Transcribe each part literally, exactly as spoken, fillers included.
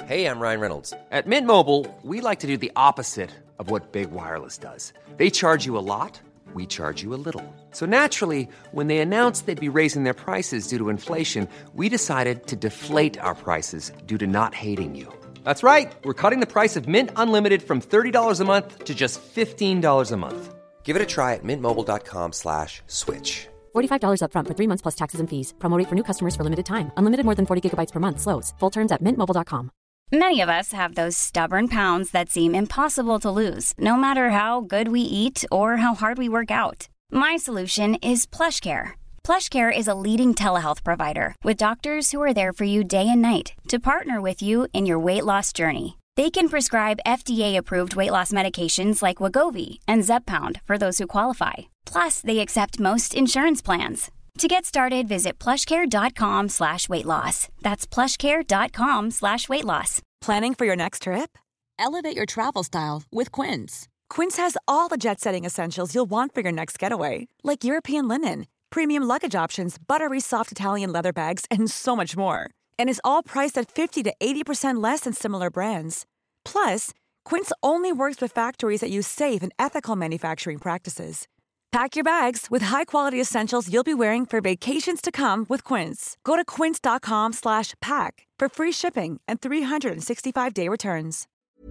Hey, I'm Ryan Reynolds. At Mint Mobile, we like to do the opposite of what Big Wireless does. They charge you a lot, we charge you a little. So naturally, when they announced they'd be raising their prices due to inflation, we decided to deflate our prices due to not hating you. That's right. We're cutting the price of Mint Unlimited from thirty dollars a month to just fifteen dollars a month. Give it a try at mintmobile.com slash switch. forty-five dollars up front for three months plus taxes and fees. Promo rate for new customers for limited time. Unlimited more than forty gigabytes per month slows. Full terms at mint mobile dot com. Many of us have those stubborn pounds that seem impossible to lose, no matter how good we eat or how hard we work out. My solution is PlushCare. PlushCare is a leading telehealth provider with doctors who are there for you day and night to partner with you in your weight loss journey. They can prescribe F D A-approved weight loss medications like Wegovy and Zepbound for those who qualify. Plus, they accept most insurance plans. To get started, visit plushcare.com slash weight loss. That's plushcare.com slash weight loss. Planning for your next trip? Elevate your travel style with Quince. Quince has all the jet-setting essentials you'll want for your next getaway, like European linen, premium luggage options, buttery soft Italian leather bags, and so much more. And is all priced at fifty to eighty percent less than similar brands. Plus, Quince only works with factories that use safe and ethical manufacturing practices. Pack your bags with high-quality essentials you'll be wearing for vacations to come with Quince. Go to quince.com slash pack for free shipping and three sixty-five day returns.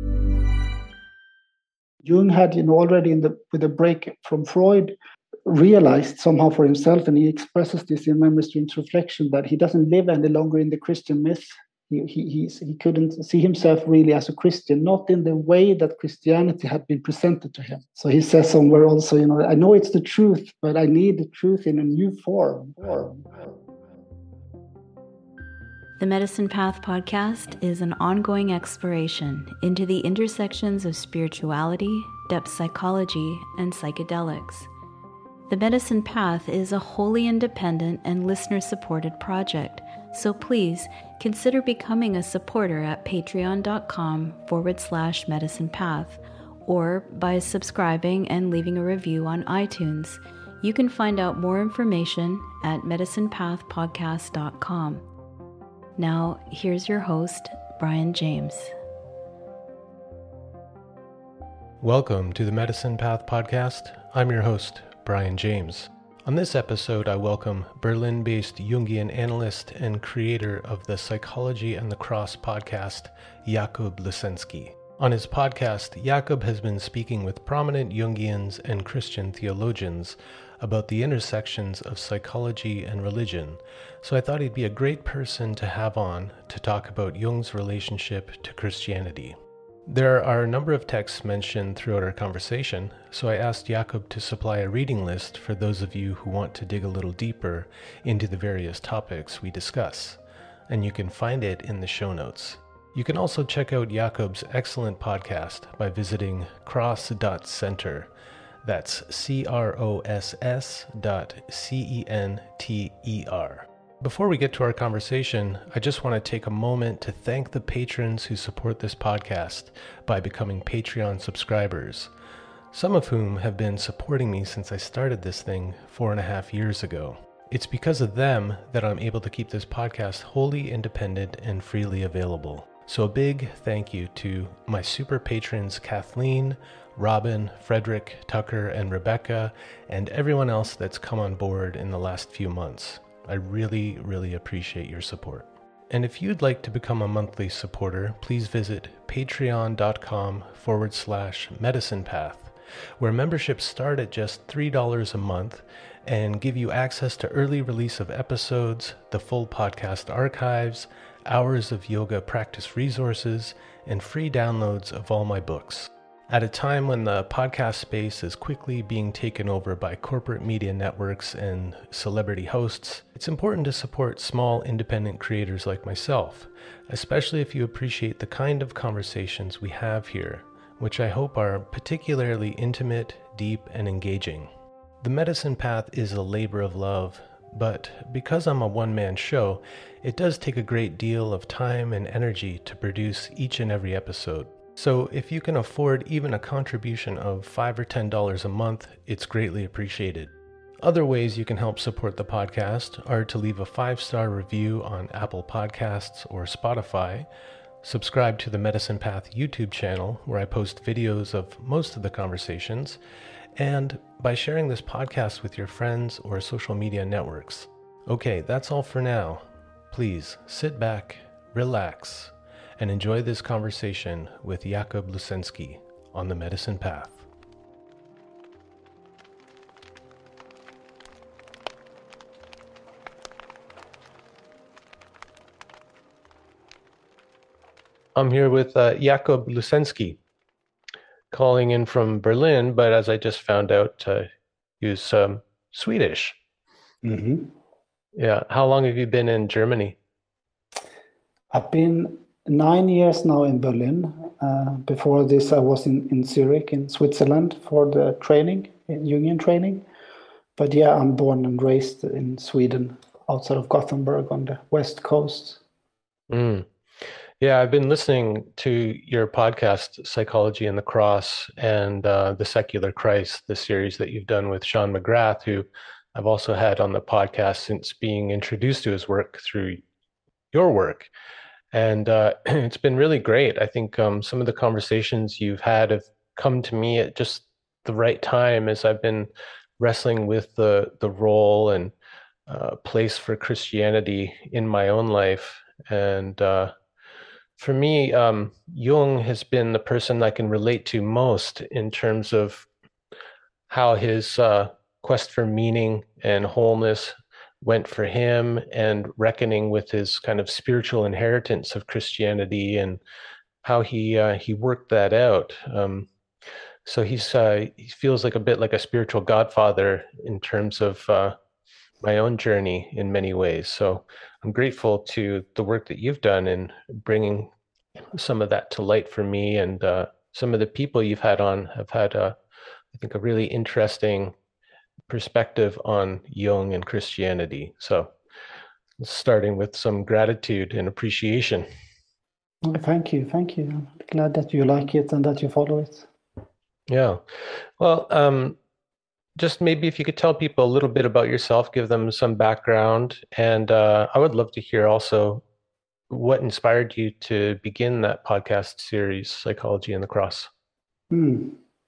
Jung had, you know, already in the with a break from Freud, realized somehow for himself, and he expresses this in Memory Streams Reflection, that he doesn't live any longer in the Christian myth. He, he, he's, he couldn't see himself really as a Christian, not in the way that Christianity had been presented to him. So he says somewhere also, you know, I know it's the truth, but I need the truth in a new form. form. The Medicine Path podcast is an ongoing exploration into the intersections of spirituality, depth psychology, and psychedelics. The Medicine Path is a wholly independent and listener-supported project, so please consider becoming a supporter at patreon.com forward slash medicine path or by subscribing and leaving a review on iTunes. You can find out more information at medicine path podcast dot com. Now, here's your host, Brian James. Welcome to the Medicine Path podcast. I'm your host, Brian James. On this episode, I welcome Berlin-based Jungian analyst and creator of the Psychology and the Cross podcast, Jakub Lesensky. On his podcast, Jakub has been speaking with prominent Jungians and Christian theologians about the intersections of psychology and religion, so I thought he'd be a great person to have on to talk about Jung's relationship to Christianity. There are a number of texts mentioned throughout our conversation, so I asked Jakub to supply a reading list for those of you who want to dig a little deeper into the various topics we discuss, and you can find it in the show notes. You can also check out Jakub's excellent podcast by visiting cross dot center. That's C R O S S dot C E N T E R. Before we get to our conversation, I just want to take a moment to thank the patrons who support this podcast by becoming Patreon subscribers, some of whom have been supporting me since I started this thing four and a half years ago. It's because of them that I'm able to keep this podcast wholly independent and freely available. So a big thank you to my super patrons Kathleen, Robin, Frederick, Tucker, and Rebecca, and everyone else that's come on board in the last few months. I really, really appreciate your support. And if you'd like to become a monthly supporter, please visit patreon.com forward slash medicine path, where memberships start at just three dollars a month and give you access to early release of episodes, the full podcast archives, hours of yoga practice resources, and free downloads of all my books. At a time when the podcast space is quickly being taken over by corporate media networks and celebrity hosts, it's important to support small independent creators like myself, especially if you appreciate the kind of conversations we have here, which I hope are particularly intimate, deep, and engaging. The Medicine Path is a labor of love, but because I'm a one-man show, it does take a great deal of time and energy to produce each and every episode. So if you can afford even a contribution of five or ten dollars a month, it's greatly appreciated. Other ways you can help support the podcast are to leave a five-star review on Apple Podcasts or Spotify, Subscribe to the Medicine Path YouTube channel, where I post videos of most of the conversations, and by sharing this podcast with your friends or social media networks. Okay, that's all for now. Please sit back, relax, and enjoy this conversation with Jakub Lusensky on the Medicine Path. I'm here with uh, Jakub Lusensky, calling in from Berlin, but as I just found out, uh, he's um, Swedish. Mm-hmm. Yeah. How long have you been in Germany? I've been nine years now in Berlin. Uh, before this, I was in, in Zurich, in Switzerland, for the training, in union training. But yeah, I'm born and raised in Sweden, outside of Gothenburg on the west coast. Mm. Yeah, I've been listening to your podcast, Psychology and the Cross, and uh, The Secular Christ, the series that you've done with Sean McGrath, who I've also had on the podcast since being introduced to his work through your work. And uh, it's been really great. I think um, some of the conversations you've had have come to me at just the right time as I've been wrestling with the, the role and uh, place for Christianity in my own life. And uh, For me, um, Jung has been the person I can relate to most in terms of how his uh, quest for meaning and wholeness went for him, and reckoning with his kind of spiritual inheritance of Christianity and how he uh, he worked that out. Um, so he's uh, he feels like a bit like a spiritual godfather in terms of uh, my own journey in many ways. So I'm grateful to the work that you've done in bringing some of that to light for me, and uh, some of the people you've had on have had, a, I think, a really interesting perspective on Jung and Christianity. So starting with some gratitude and appreciation. Thank you, thank you. I'm glad that you like it and that you follow it. Yeah. Well, um, just maybe if you could tell people a little bit about yourself, give them some background. And uh, I would love to hear also what inspired you to begin that podcast series, Psychology and the Cross. Hmm.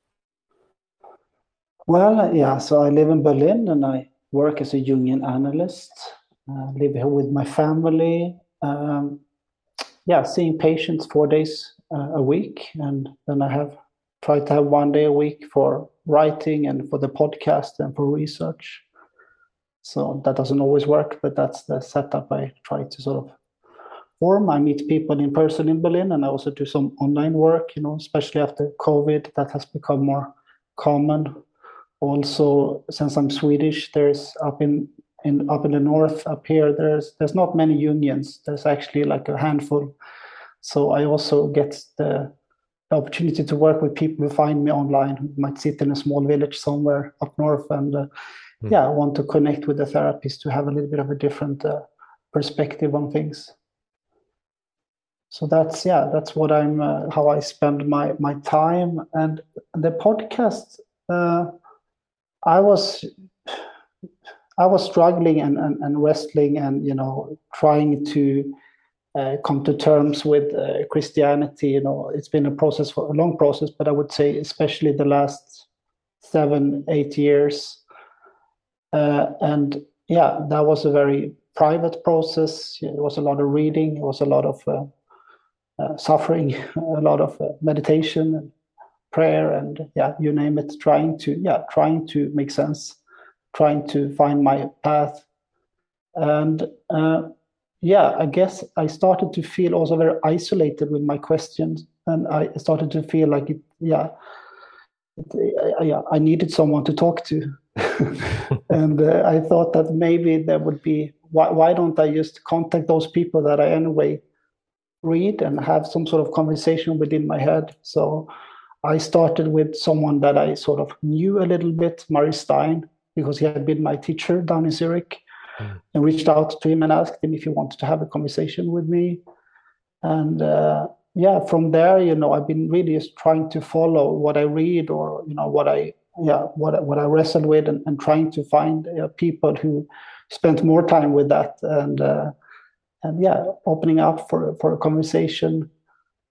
Well, yeah, so I live in Berlin and I work as a Jungian analyst. I live here with my family. Um, yeah, seeing patients four days uh, a week. And then I have tried to have one day a week for writing and for the podcast and for research. So that doesn't always work, but that's the setup I try to sort of form. I meet people in person in Berlin, and I also do some online work, you know, especially after COVID, that has become more common. Also, since I'm Swedish, there's up in, in up in the north, up here, there's there's not many unions. There's actually like a handful. So I also get the the opportunity to work with people who find me online, who might sit in a small village somewhere up north, and uh, mm. yeah, want to connect with the therapist to have a little bit of a different uh, perspective on things. So that's yeah, that's what I'm uh, how I spend my my time. And the podcast, uh, I was I was struggling and, and and wrestling and you know trying to Uh, come to terms with uh, Christianity. You know, it's been a process, for a long process, but I would say especially the last seven, eight years. Uh, and yeah, that was a very private process. It was a lot of reading. It was a lot of uh, uh, suffering, a lot of uh, meditation and prayer, and yeah, you name it. Trying to yeah, trying to make sense, trying to find my path, and. Uh, Yeah, I guess I started to feel also very isolated with my questions, and I started to feel like it. Yeah, it, yeah, I needed someone to talk to, and uh, I thought that maybe there would be. Why, why don't I just contact those people that I anyway read and have some sort of conversation within my head? So I started with someone that I sort of knew a little bit, Murray Stein, because he had been my teacher down in Zurich. Mm. And reached out to him and asked him if he wanted to have a conversation with me. And uh, yeah, from there, you know, I've been really just trying to follow what I read, or you know, what I yeah, what what I wrestle with, and, and trying to find uh, people who spent more time with that, and uh, and yeah, opening up for for a conversation.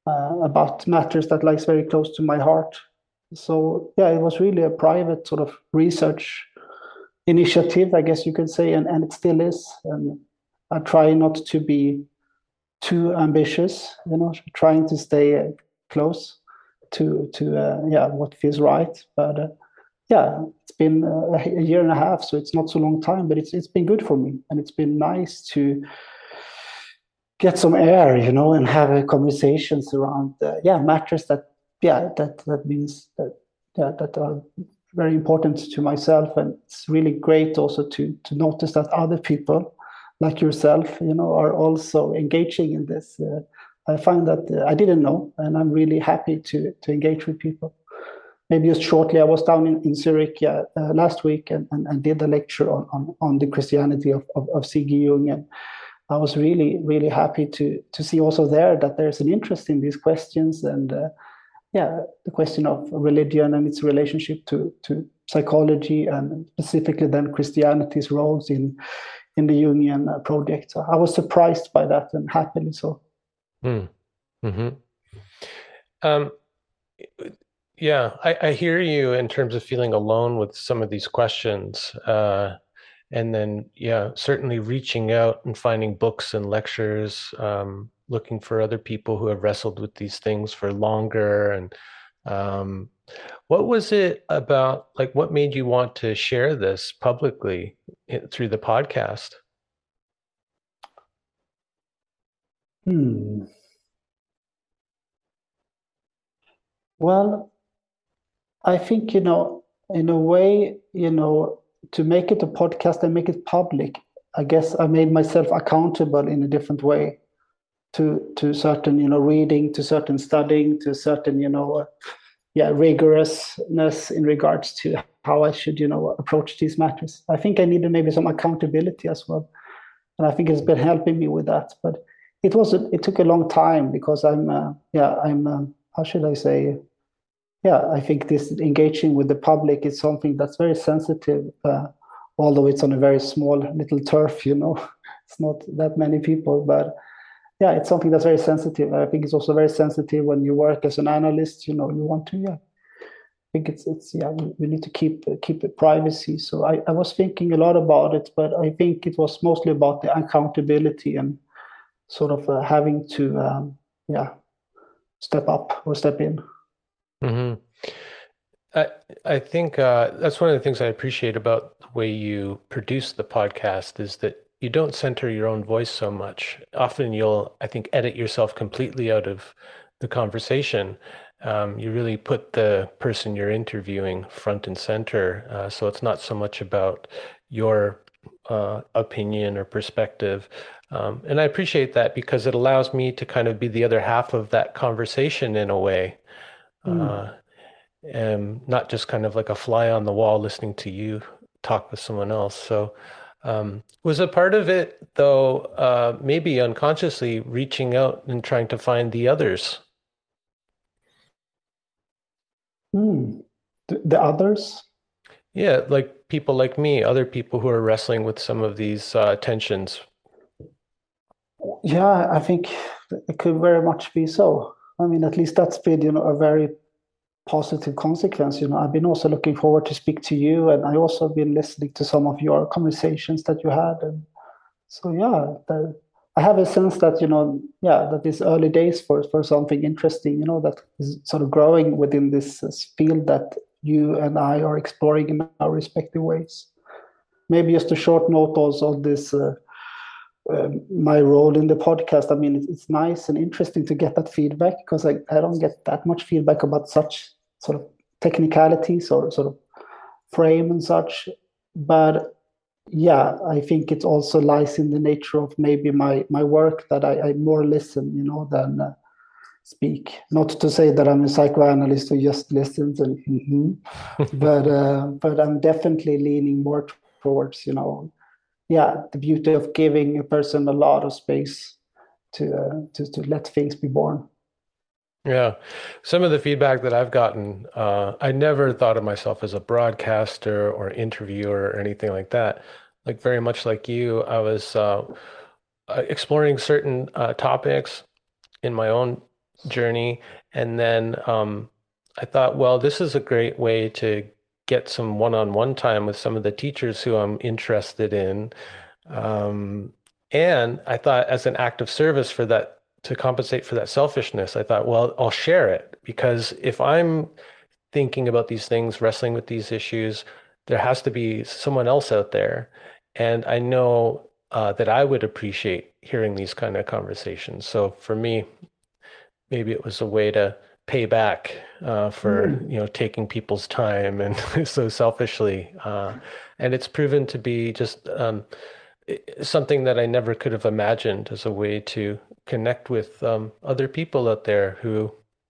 uh, about matters that lies very close to my heart. So yeah, it was really a private sort of research initiative, I guess you could say, and, and it still is. And I try not to be too ambitious, you know, trying to stay uh, close to to uh, yeah what feels right. But uh, yeah, it's been uh, a year and a half, so it's not so long time, but it's it's been good for me, and it's been nice to get some air, you know, and have uh, conversations around uh, yeah matters that yeah that that means that yeah that are very important to myself, and it's really great also to to notice that other people like yourself, you know, are also engaging in this. Uh, I find that uh, I didn't know, and I'm really happy to to engage with people. Maybe just shortly, I was down in, in Zurich uh, uh, last week and, and, and did a lecture on, on, on the Christianity of, of, of C G Jung, and I was really, really happy to to see also there that there's an interest in these questions, and uh, yeah, the question of religion and its relationship to, to psychology, and specifically then Christianity's roles in in the Jungian uh, project. So I was surprised by that, and happily so. Mm. Mm-hmm. Um, yeah, I, I hear you in terms of feeling alone with some of these questions. Uh, and then, yeah, certainly reaching out and finding books and lectures, um, looking for other people who have wrestled with these things for longer. And um, what was it about, like, what made you want to share this publicly in, through the podcast? Hmm. Well, I think, you know, in a way, you know, to make it a podcast and make it public, I guess I made myself accountable in a different way to to certain, you know, reading, to certain studying, to certain, you know, uh, yeah, rigorousness in regards to how I should, you know, approach these matters. I think I needed maybe some accountability as well, and I think it's been helping me with that. But it was a, it took a long time because I'm, uh, yeah, I'm, uh, how should I say? Yeah, I think this engaging with the public is something that's very sensitive, uh, although it's on a very small little turf, you know, it's not that many people, but yeah, it's something that's very sensitive. I think it's also very sensitive when you work as an analyst, you know, you want to, yeah, I think it's, it's yeah, you, you need to keep, keep it privacy. So I, I was thinking a lot about it, but I think it was mostly about the accountability and sort of uh, having to, um, yeah, step up or step in. Mm-hmm. I I think uh, that's one of the things I appreciate about the way you produce the podcast is that you don't center your own voice so much. Often you'll, I think, edit yourself completely out of the conversation. Um, you really put the person you're interviewing front and center. Uh, so it's not so much about your uh, opinion or perspective. Um, and I appreciate that because it allows me to kind of be the other half of that conversation in a way. Uh, and not just kind of like a fly on the wall listening to you talk with someone else. So um, was a part of it, though, uh, maybe unconsciously reaching out and trying to find the others? Mm. The, the others? Yeah, like people like me, other people who are wrestling with some of these uh, tensions. Yeah, I think it could very much be so. I mean, at least that's been, you know, a very positive consequence. You know, I've been also looking forward to speak to you, and I also been listening to some of your conversations that you had. And so, yeah, the, I have a sense that, you know, yeah, that it's early days for, for something interesting, you know, that is sort of growing within this uh, field that you and I are exploring in our respective ways. Maybe just a short note also on this, uh, Um, my role in the podcast. I mean, it's, it's nice and interesting to get that feedback because I, I don't get that much feedback about such sort of technicalities or sort of frame and such. But yeah, I think it also lies in the nature of maybe my, my work that I, I more listen, you know, than uh, speak. Not to say that I'm a psychoanalyst who just listens, and mm-hmm. but uh, but I'm definitely leaning more towards, you know, yeah, the beauty of giving a person a lot of space to uh, to to let things be born. Yeah, some of the feedback that I've gotten, uh, I never thought of myself as a broadcaster or interviewer or anything like that. Like very much like you, I was uh, exploring certain uh, topics in my own journey. And then um, I thought, well, this is a great way to get some one-on-one time with some of the teachers who I'm interested in. Um, and I thought, as an act of service for that, to compensate for that selfishness, I thought, well, I'll share it, because if I'm thinking about these things, wrestling with these issues, there has to be someone else out there. And I know uh, that I would appreciate hearing these kind of conversations. So for me, maybe it was a way to pay back uh, for, mm. you know, taking people's time and so selfishly. Uh, and it's proven to be just um, something that I never could have imagined as a way to connect with um, other people out there who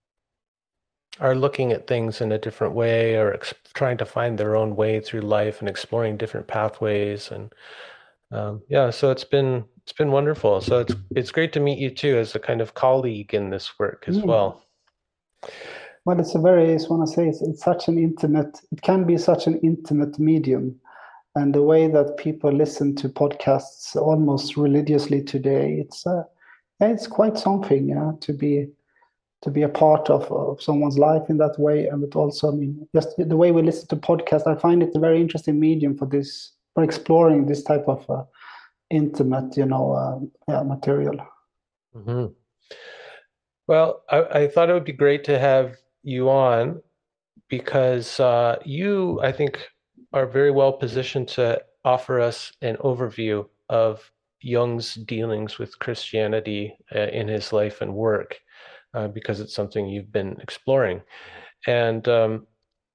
are looking at things in a different way, or ex- trying to find their own way through life and exploring different pathways. And um, yeah, so it's been it's been wonderful. So it's it's great to meet you too, as a kind of colleague in this work as mm. well. Well, it's a very, I just want to say, it's, it's such an intimate, it can be such an intimate medium. And the way that people listen to podcasts almost religiously today, it's uh, it's quite something yeah, to be to be a part of, of someone's life in that way. And it also, I mean, just the way we listen to podcasts, I find it a very interesting medium for this, for exploring this type of uh, intimate, you know, uh, yeah, material. Mm-hmm. Well, I, I thought it would be great to have you on, because uh, you, I think, are very well positioned to offer us an overview of Jung's dealings with Christianity uh, in his life and work. Uh, because it's something you've been exploring. And um,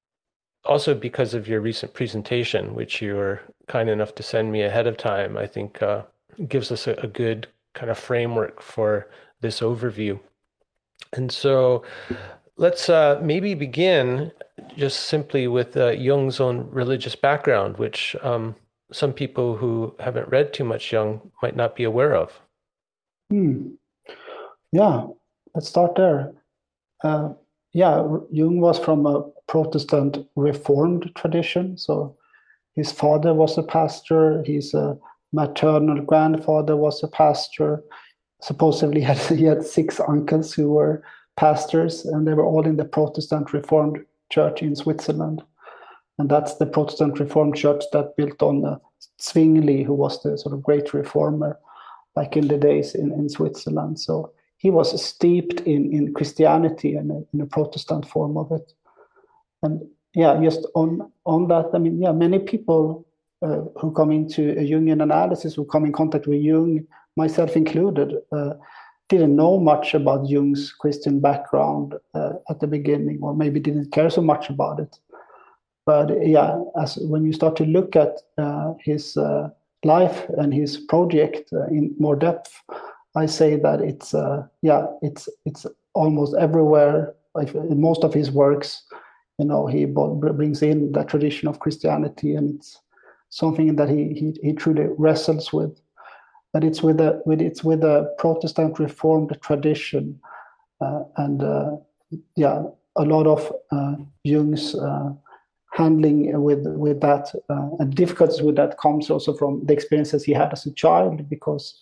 also because of your recent presentation, which you were kind enough to send me ahead of time, I think uh, gives us a, a good kind of framework for this overview. And so let's uh, maybe begin just simply with uh, Jung's own religious background, which um, some people who haven't read too much Jung might not be aware of. Hmm. Yeah. Let's start there. Uh, yeah, Jung was from a Protestant Reformed tradition. So his father was a pastor. His uh, maternal grandfather was a pastor. Supposedly he had, he had six uncles who were pastors, and they were all in the Protestant Reformed Church in Switzerland. And that's the Protestant Reformed Church that built on uh, Zwingli, who was the sort of great reformer back in the days in, in Switzerland. So he was steeped in, in Christianity and in, in a Protestant form of it. And yeah, just on, on that, I mean, yeah, many people uh, who come into a Jungian analysis, who come in contact with Jung, myself included, uh, didn't know much about Jung's Christian background uh, at the beginning, or maybe didn't care so much about it. But yeah, as when you start to look at uh, his uh, life and his project uh, in more depth, I say that it's uh, yeah, it's it's almost everywhere. Like in most of his works, you know, he brings in that tradition of Christianity, and it's something that he he, he truly wrestles with. But it's with a with it's with a Protestant Reformed tradition, uh, and uh, yeah, a lot of uh, Jung's uh, handling with with that uh, and difficulties with that comes also from the experiences he had as a child, because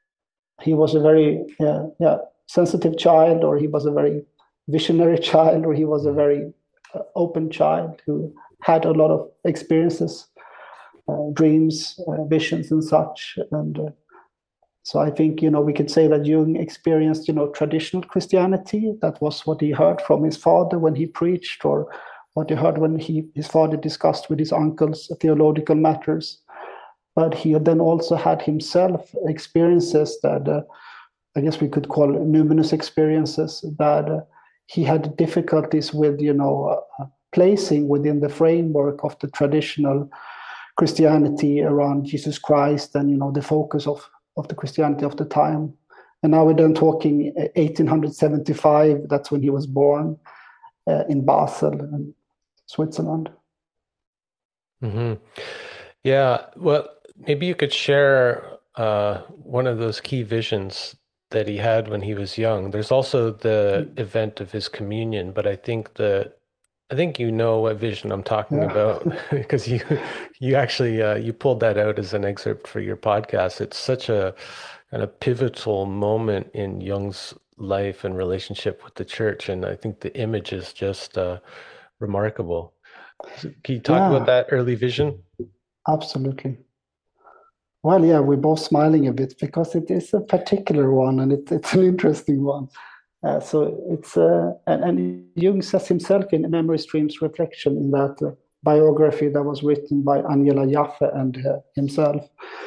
he was a very yeah, yeah sensitive child, or he was a very visionary child, or he was a very uh, open child who had a lot of experiences, uh, dreams, uh, visions, and such. And uh, so I think, you know, we could say that Jung experienced, you know, traditional Christianity. That was what he heard from his father when he preached, or what he heard when he his father discussed with his uncles theological matters. But he then also had himself experiences that uh, I guess we could call numinous experiences, that uh, he had difficulties with, you know, uh, placing within the framework of the traditional Christianity around Jesus Christ and, you know, the focus of, of the Christianity of the time. And now we're then talking eighteen seventy-five, that's when he was born uh, in Basel, in Switzerland. Mm-hmm. Yeah, well, maybe you could share uh, one of those key visions that he had when he was young. There's also the mm-hmm. event of his communion, but I think the I think you know what vision I'm talking yeah. about, because you you actually uh, you pulled that out as an excerpt for your podcast. It's such a kind of pivotal moment in Jung's life and relationship with the church. And I think the image is just uh, remarkable. So can you talk Yeah. about that early vision? Absolutely. Well, yeah, we're both smiling a bit because it is a particular one, and it, it's an interesting one. Uh, so it's uh, and, and Jung says himself in Memory Streams Reflection, in that uh, biography that was written by Angela Jaffe and uh, himself,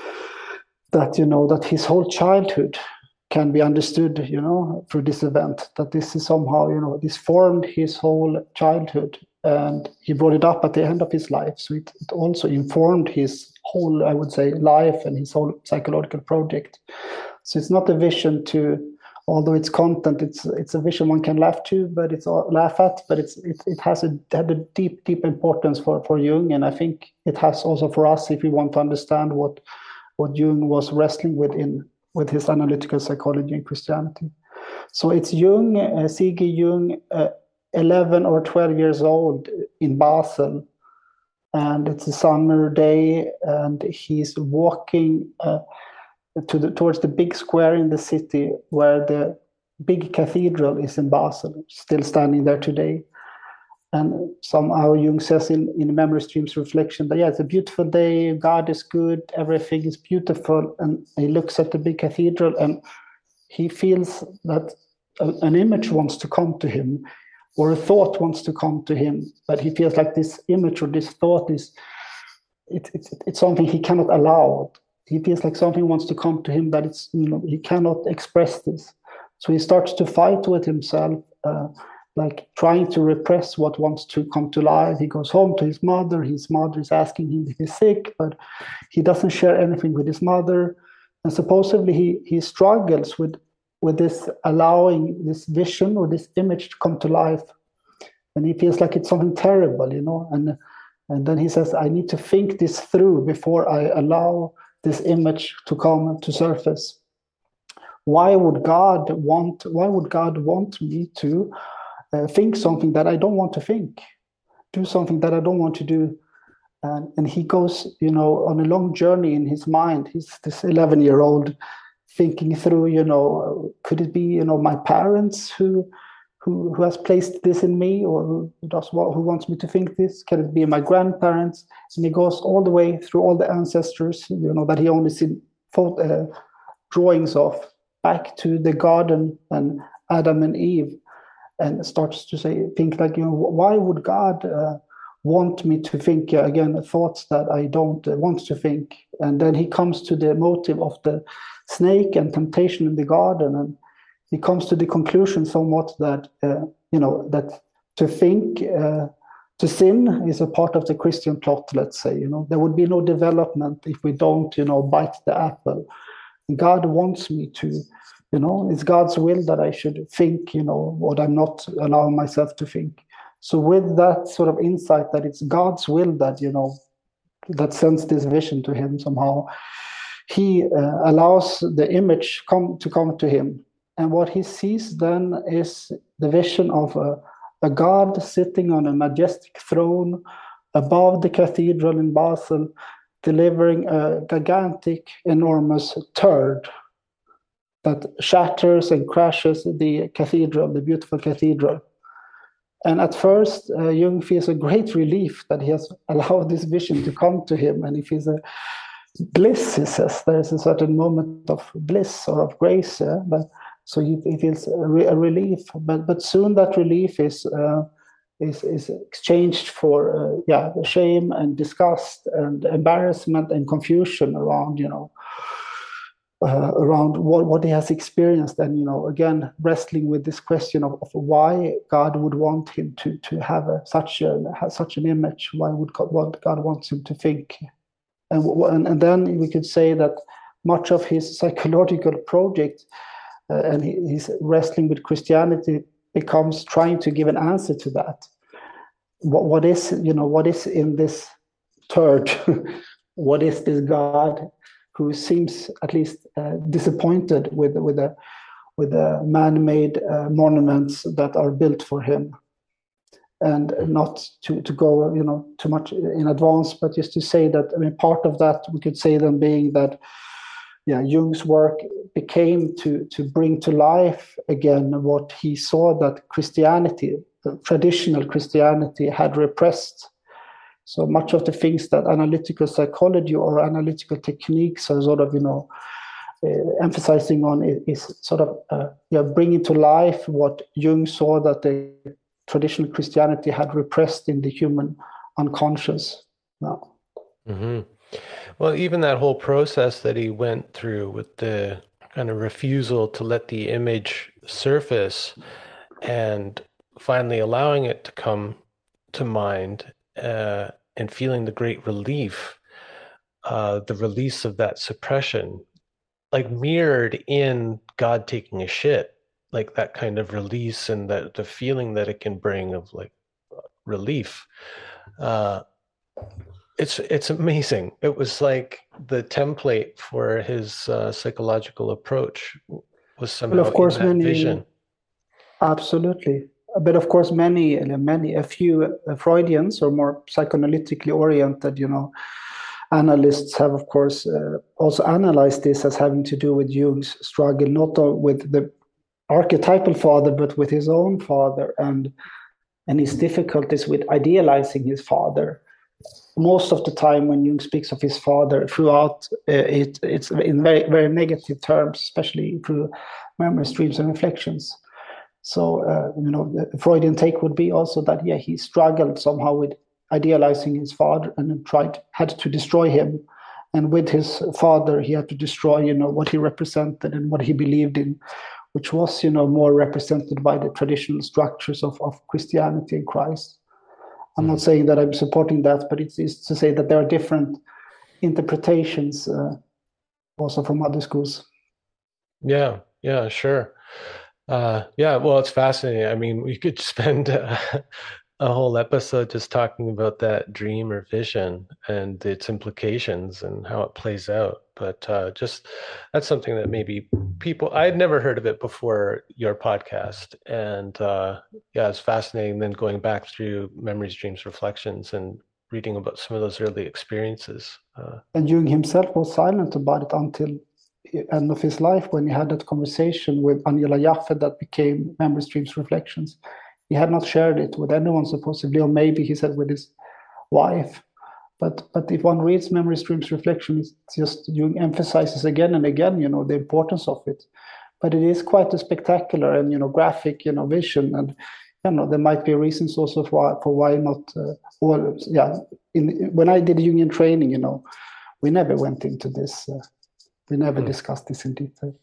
that you know that his whole childhood can be understood, you know, through this event. That this is somehow, you know, this formed his whole childhood, and he brought it up at the end of his life. So it, it also informed his whole, I would say, life and his whole psychological project. So it's not a vision to, although it's content, it's it's a vision one can laugh to, but it's all, laugh at, but it's it, it has a had a deep deep importance for for Jung, and I think it has also for us if we want to understand what what Jung was wrestling with in with his analytical psychology and Christianity. So it's Jung, uh, C G Jung, uh, eleven or twelve years old in Basel. And it's a summer day, and he's walking uh, to the, towards the big square in the city where the big cathedral is in Basel, still standing there today. And somehow Jung says in, in Memory Streams Reflection that, yeah, it's a beautiful day, God is good, everything is beautiful. And he looks at the big cathedral and he feels that a, an image wants to come to him, or a thought wants to come to him, but he feels like this image or this thought is, it, it, it's something he cannot allow. He feels like something wants to come to him that it's, you know, he cannot express this. So he starts to fight with himself, uh, like trying to repress what wants to come to life. He goes home to his mother. His mother is asking him if he's sick, but he doesn't share anything with his mother. And supposedly he, he struggles with with this allowing this vision or this image to come to life. And he feels like it's something terrible, you know, and and then he says, I need to think this through before I allow this image to come to surface. Why would God want, why would God want me to uh, think something that I don't want to think, do something that I don't want to do? And, and he goes, you know, on a long journey in his mind. He's this eleven-year-old thinking through, you know, could it be, you know, my parents who who who has placed this in me, or who does what, who wants me to think this? Can it be my grandparents? And he goes all the way through all the ancestors, you know, that he only seen photo, uh, drawings of, back to the garden and Adam and Eve, and starts to say, think like, you know, why would God uh, want me to think, uh, again, thoughts that I don't uh, want to think? And then he comes to the motive of the snake and temptation in the garden, and he comes to the conclusion somewhat that uh, you know that to think uh, to sin is a part of the Christian plot. Let's say, you know, there would be no development if we don't, you know, bite the apple. God wants me to, you know, it's God's will that I should think, you know, what I'm not allowing myself to think. So with that sort of insight that it's God's will that, you know, that sends this vision to him somehow, he uh, allows the image come to come to him. And what he sees then is the vision of a, a God sitting on a majestic throne above the cathedral in Basel, delivering a gigantic, enormous turd that shatters and crashes the cathedral, the beautiful cathedral. And at first, uh, Jung feels a great relief that he has allowed this vision to come to him, and he feels a bliss, he says. There's a certain moment of bliss or of grace, uh, but so he, he feels a, re- a relief. But but soon that relief is uh, is is exchanged for uh, yeah shame and disgust and embarrassment and confusion around you know uh, around what what he has experienced, and you know again wrestling with this question of, of why God would want him to to have a, such a have such an image. Why would God, what God wants him to think? And, and and then we could say that much of his psychological project uh, and he, he's wrestling with Christianity becomes trying to give an answer to that. What what is you know what is in this turd? What is this God who seems at least uh, disappointed with with the with the man-made uh, monuments that are built for him? And not to, to go, you know, too much in advance, but just to say that, I mean, part of that we could say then being that yeah, Jung's work became to to bring to life again what he saw that Christianity, traditional Christianity, had repressed. So much of the things that analytical psychology or analytical techniques are sort of, you know, uh, emphasizing on is, is sort of uh, yeah, bringing to life what Jung saw that the traditional Christianity had repressed in the human unconscious. No. Mm-hmm. Well, even that whole process that he went through with the kind of refusal to let the image surface and finally allowing it to come to mind, uh, and feeling the great relief, uh, the release of that suppression, like mirrored in God taking a shit, like that kind of release and that the feeling that it can bring of like relief. Uh, It's it's amazing. It was like the template for his uh, psychological approach was somehow well, of course, in that many, vision. Absolutely. But of course, many, many, a few Freudians or more psychoanalytically oriented, you know, analysts have, of course, uh, also analyzed this as having to do with Jung's struggle, not with the archetypal father, but with his own father and and his difficulties with idealizing his father. Most of the time when Jung speaks of his father throughout, uh, it, it's in very, very negative terms, especially through memory streams and reflections. So, uh, you know, the Freudian take would be also that, yeah, he struggled somehow with idealizing his father and tried, had to destroy him. And with his father, he had to destroy, you know, what he represented and what he believed in, which was, you know, more represented by the traditional structures of, of Christianity and Christ. I'm not saying that I'm supporting that, but it's, it's to say that there are different interpretations uh, also from other schools. Yeah, yeah, sure. Uh, yeah, well, it's fascinating. I mean, we could spend uh, a whole episode just talking about that dream or vision and its implications and how it plays out. But uh, just that's something that maybe people, I'd never heard of it before your podcast. And uh, yeah, it's fascinating then going back through Memories, Dreams, Reflections and reading about some of those early experiences. Uh, and Jung himself was silent about it until the end of his life when he had that conversation with Angela Jaffe that became Memories, Dreams, Reflections. He had not shared it with anyone supposedly, or maybe he said with his wife. But but if one reads Memory Streams Reflection, it's just Jung emphasizes again and again, you know, the importance of it. But it is quite a spectacular and, you know, graphic, you know, vision. And, you know, there might be reasons also for why, for why not uh, all, yeah. In, when I did Jungian training, you know, we never went into this. Uh, we never hmm. discussed this in detail.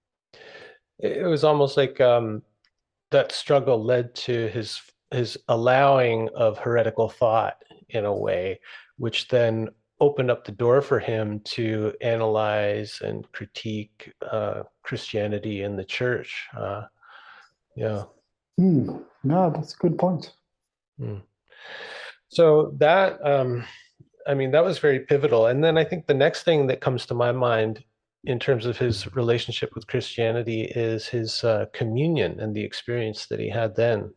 It was almost like um, that struggle led to his his allowing of heretical thought in a way, which then opened up the door for him to analyze and critique uh, Christianity and the church. Uh, yeah. Mm, no, that's a good point. Mm. So that, um, I mean, that was very pivotal. And then I think the next thing that comes to my mind in terms of his relationship with Christianity is his uh, communion and the experience that he had then.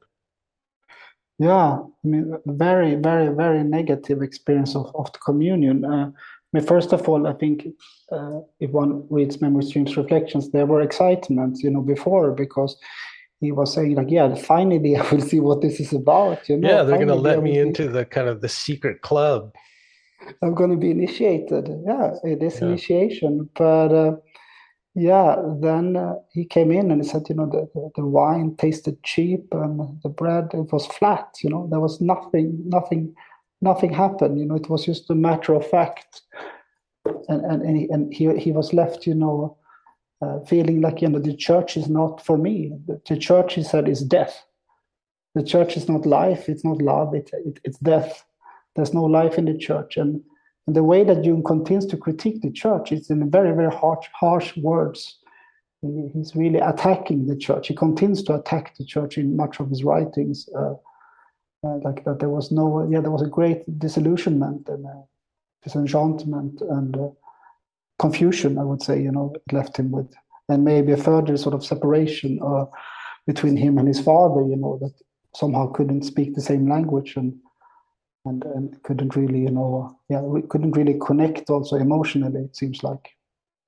Yeah, I mean, very, very, very negative experience of, of the communion. Uh, I mean, first of all, I think uh, if one reads Memory Streams Reflections, there were excitements, you know, before, because he was saying like, yeah, finally I will see what this is about. You know, yeah, they're going to finally let me be, into the kind of the secret club. I'm going to be initiated. Yeah, it is yeah. initiation. But uh, yeah, then uh, he came in and he said, you know, the, the, the wine tasted cheap and the bread, it was flat, you know, there was nothing, nothing, nothing happened. You know, it was just a matter of fact. And and, and, he, and he, he was left, you know, uh, feeling like, you know, the church is not for me. The, the church, he said, is death. The church is not life, it's not love, it, it, it's death. There's no life in the church. And, and the way that Jung continues to critique the church is in very, very harsh, harsh words. He, he's really attacking the church. He continues to attack the church in much of his writings. Uh, uh, like that there was no, yeah, there was a great disillusionment and uh, disenchantment and uh, confusion, I would say, you know, it left him with. And maybe a further sort of separation uh, between him and his father, you know, that somehow couldn't speak the same language and And, and couldn't really, you know, yeah, we couldn't really connect also emotionally, it seems like.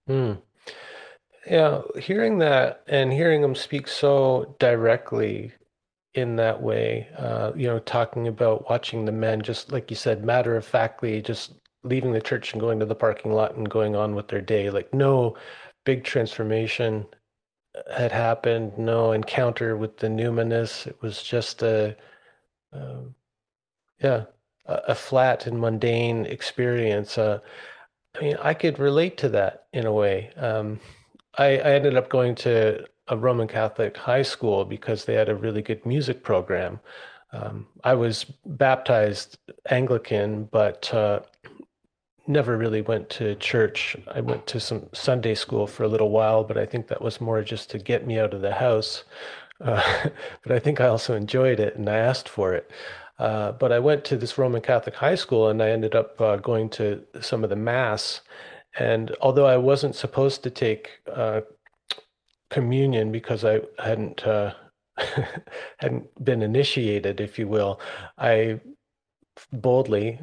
Mm. Yeah, hearing that and hearing him speak so directly in that way, uh, you know, talking about watching the men, just like you said, matter of factly, just leaving the church and going to the parking lot and going on with their day. Like no big transformation had happened, no encounter with the numinous. It was just a, um, yeah, a, a flat and mundane experience. Uh, I mean, I could relate to that in a way. Um, I, I ended up going to a Roman Catholic high school because they had a really good music program. Um, I was baptized Anglican, but uh, never really went to church. I went to some Sunday school for a little while, but I think that was more just to get me out of the house. Uh, but I think I also enjoyed it and I asked for it. Uh, but I went to this Roman Catholic high school and I ended up uh, going to some of the mass. And although I wasn't supposed to take uh, communion because I hadn't uh, hadn't been initiated, if you will, I boldly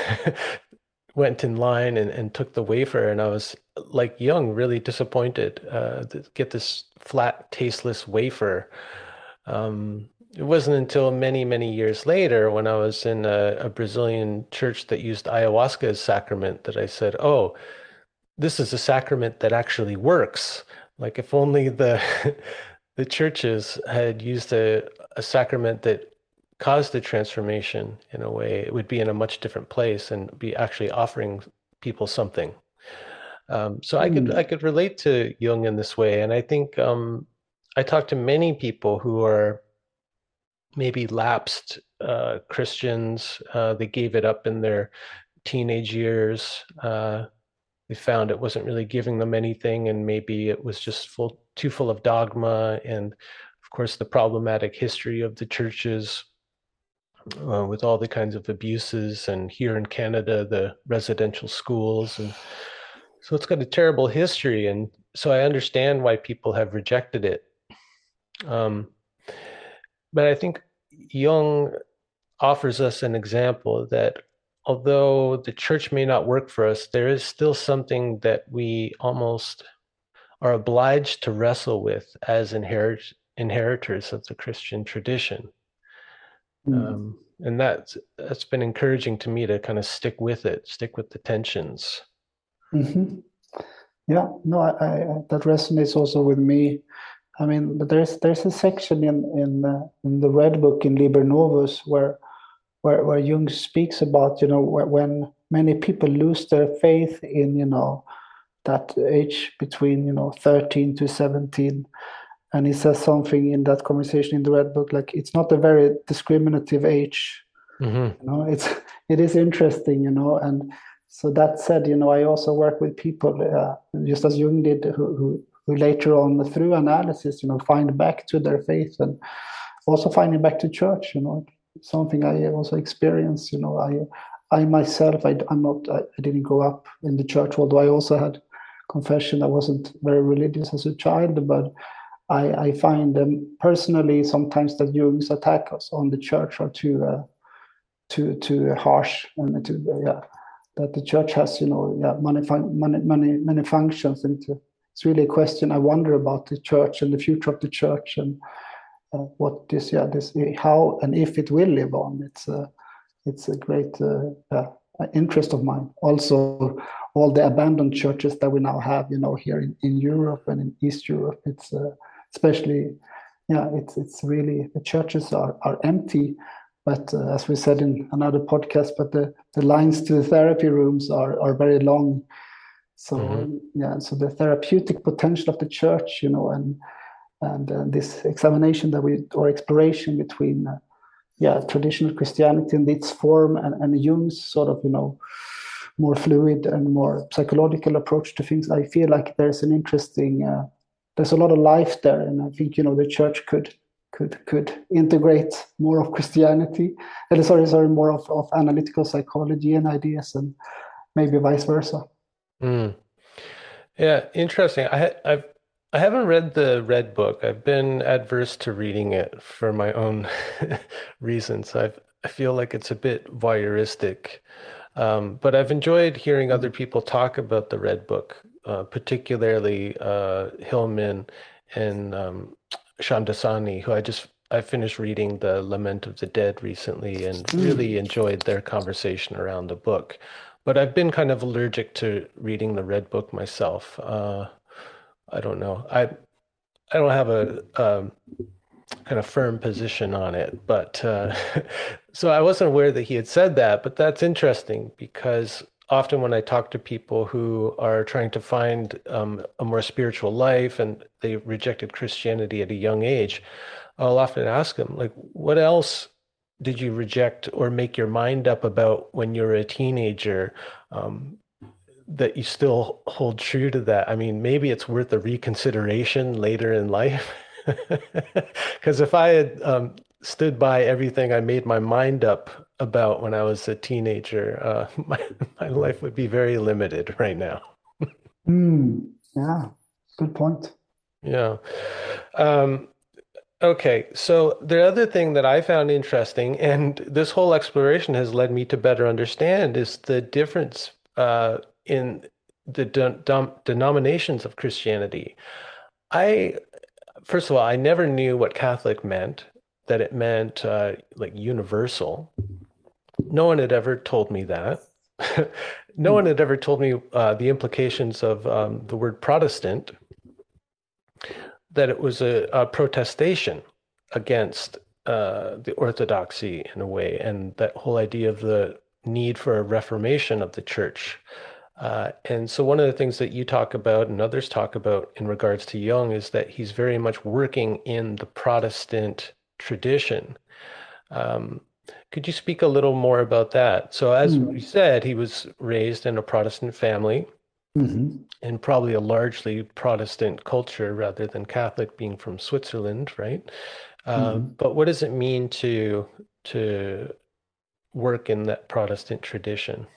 went in line and, and took the wafer, and I was like young, really disappointed uh, to get this flat, tasteless wafer. Um, it wasn't until many, many years later when I was in a, a Brazilian church that used ayahuasca as sacrament that I said, oh, this is a sacrament that actually works. Like if only the the churches had used a, a sacrament that caused the transformation in a way, it would be in a much different place and be actually offering people something. Um, so I could I could relate to Jung in this way, and I think um, I talk to many people who are maybe lapsed uh, Christians. Uh, they gave it up in their teenage years. Uh, they found it wasn't really giving them anything, and maybe it was just full too full of dogma, and of course the problematic history of the churches uh, with all the kinds of abuses, and here in Canada the residential schools, and so it's got a terrible history, and so I understand why people have rejected it. Um, but I think Jung offers us an example that although the church may not work for us, there is still something that we almost are obliged to wrestle with as inherit, inheritors of the Christian tradition. Mm. Um, and that's, that's been encouraging to me to kind of stick with it, stick with the tensions. Mm-hmm. Yeah, no, I, I, that resonates also with me. I mean, but there's there's a section in in, uh, in the Red Book in Liber Novus where where where Jung speaks about, you know, when many people lose their faith in, you know, that age between, you know, thirteen to seventeen, and he says something in that conversation in the Red Book like it's not a very discriminative age. Mm-hmm. You know, it's it is interesting, you know, and so that said, you know, I also work with people uh, just as Jung did, who, who who later on through analysis, you know, find back to their faith and also finding back to church, you know, something I also experienced, you know, I I myself, I, I'm not, I, I didn't grow up in the church, although I also had confession. I wasn't very religious as a child, but I, I find um, personally sometimes that Jung's attacks on the church are too, uh, too, too harsh, and too, uh, yeah, that the church has, you know, yeah, many, many, many, many functions, and to, it's really a question I wonder about the church and the future of the church, and uh, what this, yeah, this, how and if it will live on. It's a, it's a great uh, uh, interest of mine. Also, all the abandoned churches that we now have, you know, here in, in Europe and in East Europe. It's uh, especially, yeah, it's it's really, the churches are are empty. But uh, as we said in another podcast, but the, the lines to the therapy rooms are are very long. So mm-hmm. yeah, so the therapeutic potential of the church, you know, and and uh, this examination that we, or exploration between, uh, yeah, traditional Christianity and its form, and, and Jung's sort of, you know, more fluid and more psychological approach to things. I feel like there's an interesting, uh, there's a lot of life there, and I think, you know, the church could could could integrate more of Christianity, and sorry, sorry, more of, of analytical psychology and ideas, and maybe vice versa. Mm. Yeah, interesting. I I've I haven't read the Red Book. I've been adverse to reading it for my own reasons. I've I feel like it's a bit voyeuristic, um, but I've enjoyed hearing other people talk about the Red Book uh, particularly uh, Hillman and um, Shamdasani, who I just I finished reading The Lament of the Dead recently and really enjoyed their conversation around the book. But I've been kind of allergic to reading the Red Book myself. Uh, I don't know. I I don't have a, a kind of firm position on it, but uh, so I wasn't aware that he had said that. But that's interesting because often when I talk to people who are trying to find um, a more spiritual life and they rejected Christianity at a young age, I'll often ask them, like, what else did you reject or make your mind up about when you were a teenager um, that you still hold true to that? I mean, maybe it's worth a reconsideration later in life. Because if I had um, stood by everything I made my mind up about when I was a teenager, uh, my, my life would be very limited right now. mm, yeah, good point. Yeah. Um, Okay, so the other thing that I found interesting, and this whole exploration has led me to better understand, is the difference uh, in the de- de- denominations of Christianity. I, first of all, I never knew what Catholic meant, that it meant uh, like universal. No one had ever told me that. No one had ever told me uh, the implications of um, the word Protestant, that it was a, a protestation against uh, the orthodoxy in a way, and that whole idea of the need for a reformation of the church. Uh, and so one of the things that you talk about and others talk about in regards to Jung is that he's very much working in the Protestant tradition. Um, could you speak a little more about that? So as Mm. we said, he was raised in a Protestant family. Mm-hmm. And probably a largely Protestant culture rather than Catholic, being from Switzerland, right? Uh, Mm-hmm. but what does it mean to to work in that Protestant tradition?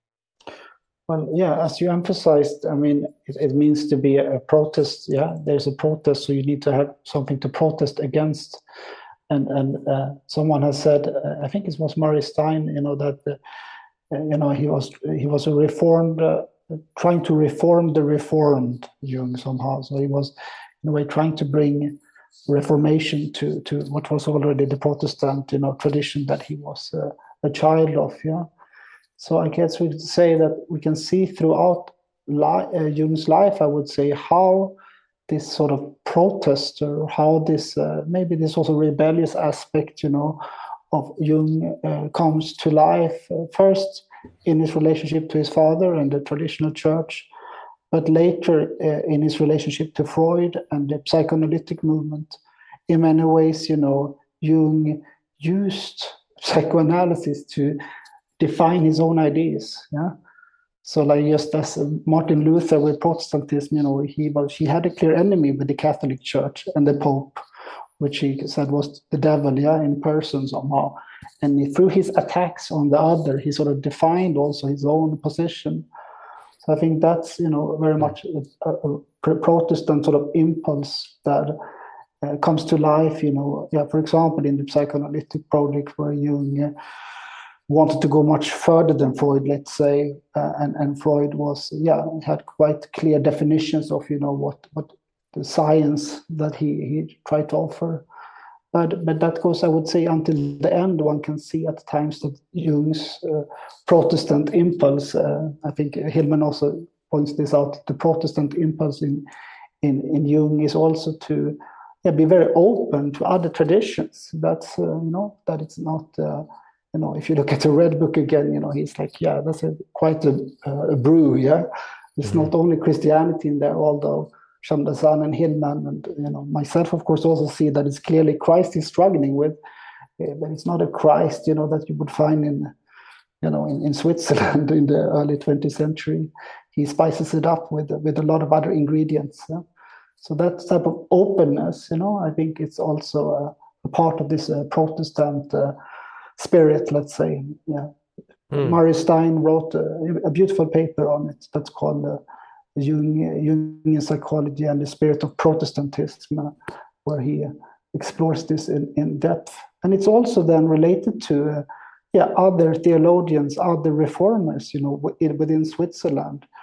Well, yeah, as you emphasized, I mean, it, it means to be a protest. Yeah, there's a protest, so you need to have something to protest against. And and uh, someone has said, uh, I think it was Murray Stein, you know, that uh, you know he was he was a reformed. Uh, trying to reform the reformed, Jung, somehow. So he was, in a way, trying to bring reformation to, to what was already the Protestant, you know, tradition that he was uh, a child of, yeah. So I guess we could say that we can see throughout li- uh, Jung's life, I would say, how this sort of protest, or how this, uh, maybe this also rebellious aspect, you know, of Jung uh, comes to life. Uh, first, in his relationship to his father and the traditional church, but later uh, in his relationship to Freud and the psychoanalytic movement. In many ways, you know, Jung used psychoanalysis to define his own ideas. Yeah. So, like just as Martin Luther with Protestantism, you know, he was he had a clear enemy with the Catholic Church and the Pope, which he said was the devil, yeah, in person somehow. And he, through his attacks on the other, he sort of defined also his own position. So I think that's, you know, very much a, a, a Protestant sort of impulse that uh, comes to life, you know. Yeah, for example, in the psychoanalytic project where Jung uh, wanted to go much further than Freud, let's say, uh, and, and Freud was, yeah, had quite clear definitions of, you know, what, what the science that he, he tried to offer. But, but that goes, I would say, until the end. One can see at times that Jung's uh, Protestant impulse, uh, I think Hillman also points this out, the Protestant impulse in, in, in Jung is also to yeah, be very open to other traditions. That's, uh, you know, that it's not, uh, you know, if you look at the Red Book again, you know, he's like, yeah, that's a, quite a, a brew, yeah. It's mm-hmm. not only Christianity in there, although Shamdasani and Hillman and, you know, myself, of course, also see that it's clearly Christ he's struggling with, uh, but it's not a Christ, you know, that you would find in, you know, in, in Switzerland in the early twentieth century. He spices it up with with a lot of other ingredients. Yeah? So that type of openness, you know, I think it's also a, a part of this uh, Protestant uh, spirit, let's say. Yeah, mm. Murray Stein wrote a, a beautiful paper on it that's called uh, Jung, Jungian Psychology and the Spirit of Protestantism, uh, where he uh, explores this in, in depth. And it's also then related to uh, yeah, other theologians, other reformers, you know, within Switzerland.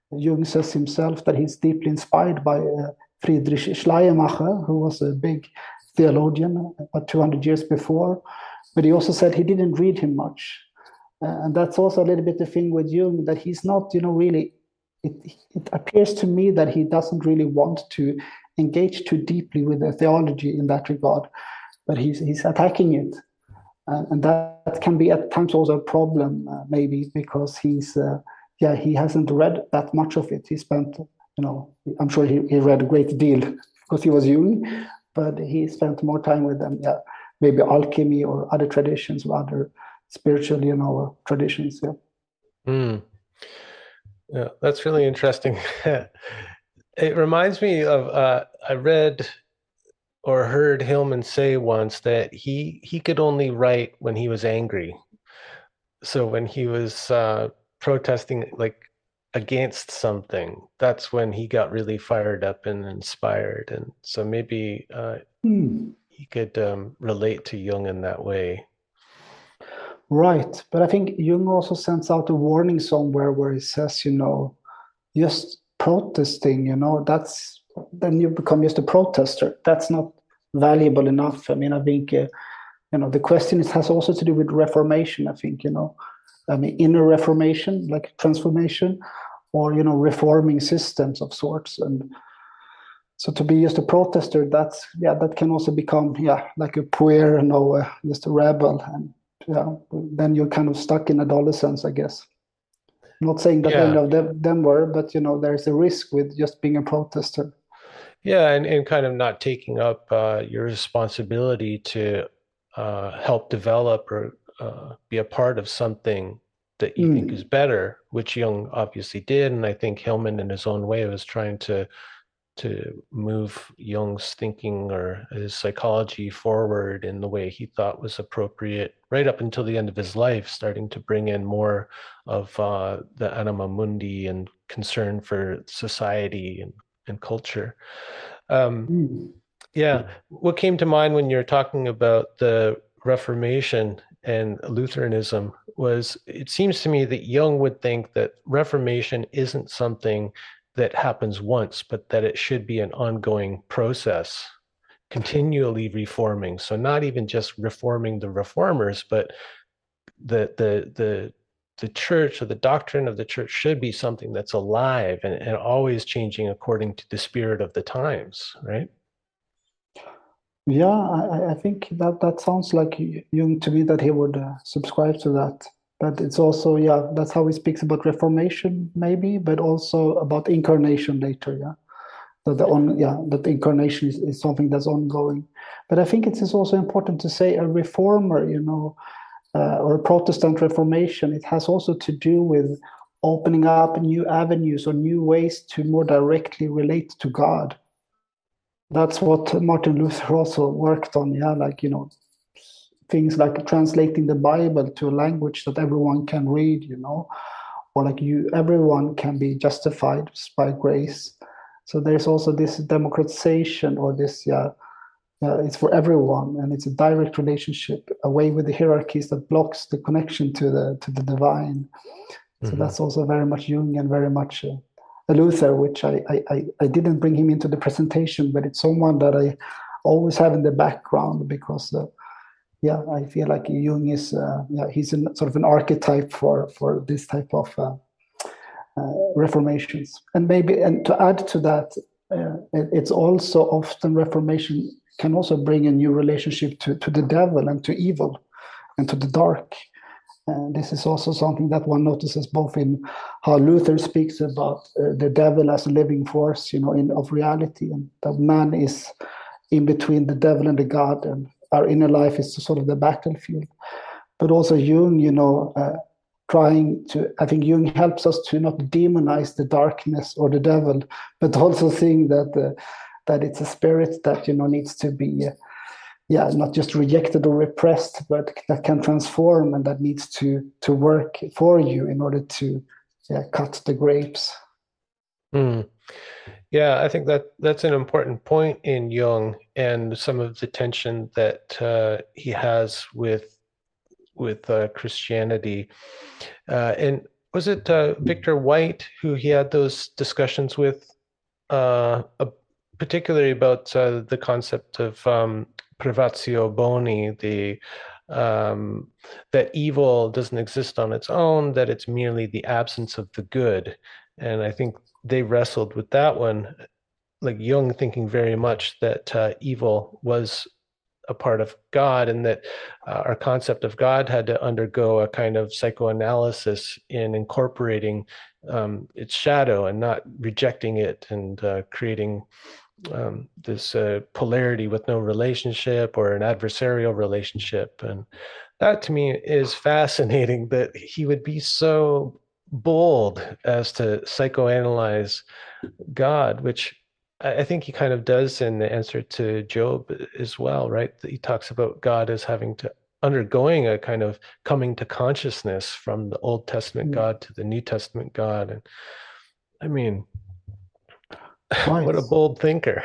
Jung says himself that he's deeply inspired by uh, Friedrich Schleiermacher, who was a big theologian about two hundred years before, but he also said he didn't read him much. Uh, and that's also a little bit the thing with Jung, that he's not, you know, really, it, it appears to me that he doesn't really want to engage too deeply with the theology in that regard, but he's, he's attacking it. Uh, and that, that can be at times also a problem, uh, maybe, because he's, uh, yeah, he hasn't read that much of it. He spent, you know, I'm sure he, he read a great deal because he was Jung, but he spent more time with them, yeah, maybe alchemy or other traditions or other spiritual, you know, traditions. Yeah. Mm. Yeah, that's really interesting. It reminds me of, uh, I read or heard Hillman say once that he, he could only write when he was angry. So when he was uh, protesting, like, against something, that's when he got really fired up and inspired. And so maybe uh, hmm. he could um, relate to Jung in that way. Right. But I think Jung also sends out a warning somewhere where he says, you know, just protesting, you know, that's, then you become just a protester. That's not valuable enough. I mean, I think, uh, you know, the question is, has also to do with reformation, I think, you know, I mean, inner reformation, like transformation, or, you know, reforming systems of sorts. And so to be just a protester, that's, yeah, that can also become, yeah, like a puer, you know, uh, just a rebel. And yeah, then you're kind of stuck in adolescence, I guess. I'm not saying that yeah. any of them, them were, but, you know, there's a risk with just being a protester. Yeah, and, and kind of not taking up uh, your responsibility to uh, help develop or uh, be a part of something that you mm. think is better, which Jung obviously did. And I think Hillman in his own way was trying to to move Jung's thinking or his psychology forward in the way he thought was appropriate right up until the end of his life, starting to bring in more of uh, the anima mundi and concern for society and, and culture. Um, mm. Yeah, what came to mind when you're talking about the Reformation and Lutheranism was, it seems to me that Jung would think that Reformation isn't something that happens once, but that it should be an ongoing process, continually reforming. So not even just reforming the reformers, but the the the the church or the doctrine of the church should be something that's alive and, and always changing according to the spirit of the times, right? Yeah, I, I think that that sounds like Jung to me, that he would uh, subscribe to that. But it's also, yeah, that's how he speaks about Reformation, maybe, but also about incarnation later, yeah. That the on, yeah, that the incarnation is, is something that's ongoing. But I think it is also important to say a reformer, you know, uh, or a Protestant Reformation, it has also to do with opening up new avenues or new ways to more directly relate to God. That's what Martin Luther also worked on, yeah, like, you know, things like translating the Bible to a language that everyone can read, you know, or like you, everyone can be justified by grace. So there's also this democratization, or this, yeah, uh, it's for everyone, and it's a direct relationship away with the hierarchies that blocks the connection to the to the divine. So mm-hmm. that's also very much Jung and very much uh, a Luther, which I, I I didn't bring him into the presentation, but it's someone that I always have in the background because. Uh, Yeah, I feel like Jung is, uh, yeah, he's an, sort of an archetype for for this type of uh, uh, reformations. And maybe, and to add to that, uh, it, it's also often Reformation can also bring a new relationship to, to the devil and to evil and to the dark. And this is also something that one notices both in how Luther speaks about uh, the devil as a living force, you know, in of reality, and that man is in between the devil and the God, and our inner life is sort of the battlefield. But also Jung, you know, uh, trying to, I think Jung helps us to not demonize the darkness or the devil, but also seeing that uh, that it's a spirit that, you know, needs to be, uh, yeah, not just rejected or repressed, but that can transform and that needs to to work for you in order to yeah, cut the grapes. Mm. Yeah, I think that that's an important point in Jung, and some of the tension that uh, he has with with uh, Christianity. Uh, and was it uh, Victor White who he had those discussions with, uh, uh, particularly about uh, the concept of um, privatio boni, the um, that evil doesn't exist on its own, that it's merely the absence of the good. And I think they wrestled with that one, like Jung thinking very much that uh, evil was a part of God, and that uh, our concept of God had to undergo a kind of psychoanalysis in incorporating um, its shadow and not rejecting it and uh, creating um, this uh, polarity with no relationship or an adversarial relationship. And that to me is fascinating, that he would be so bold as to psychoanalyze God, which I think he kind of does in the answer to Job as well, right? He talks about God as having to undergoing a kind of coming to consciousness from the Old Testament mm. God to the New Testament God. And I mean, right. What a bold thinker.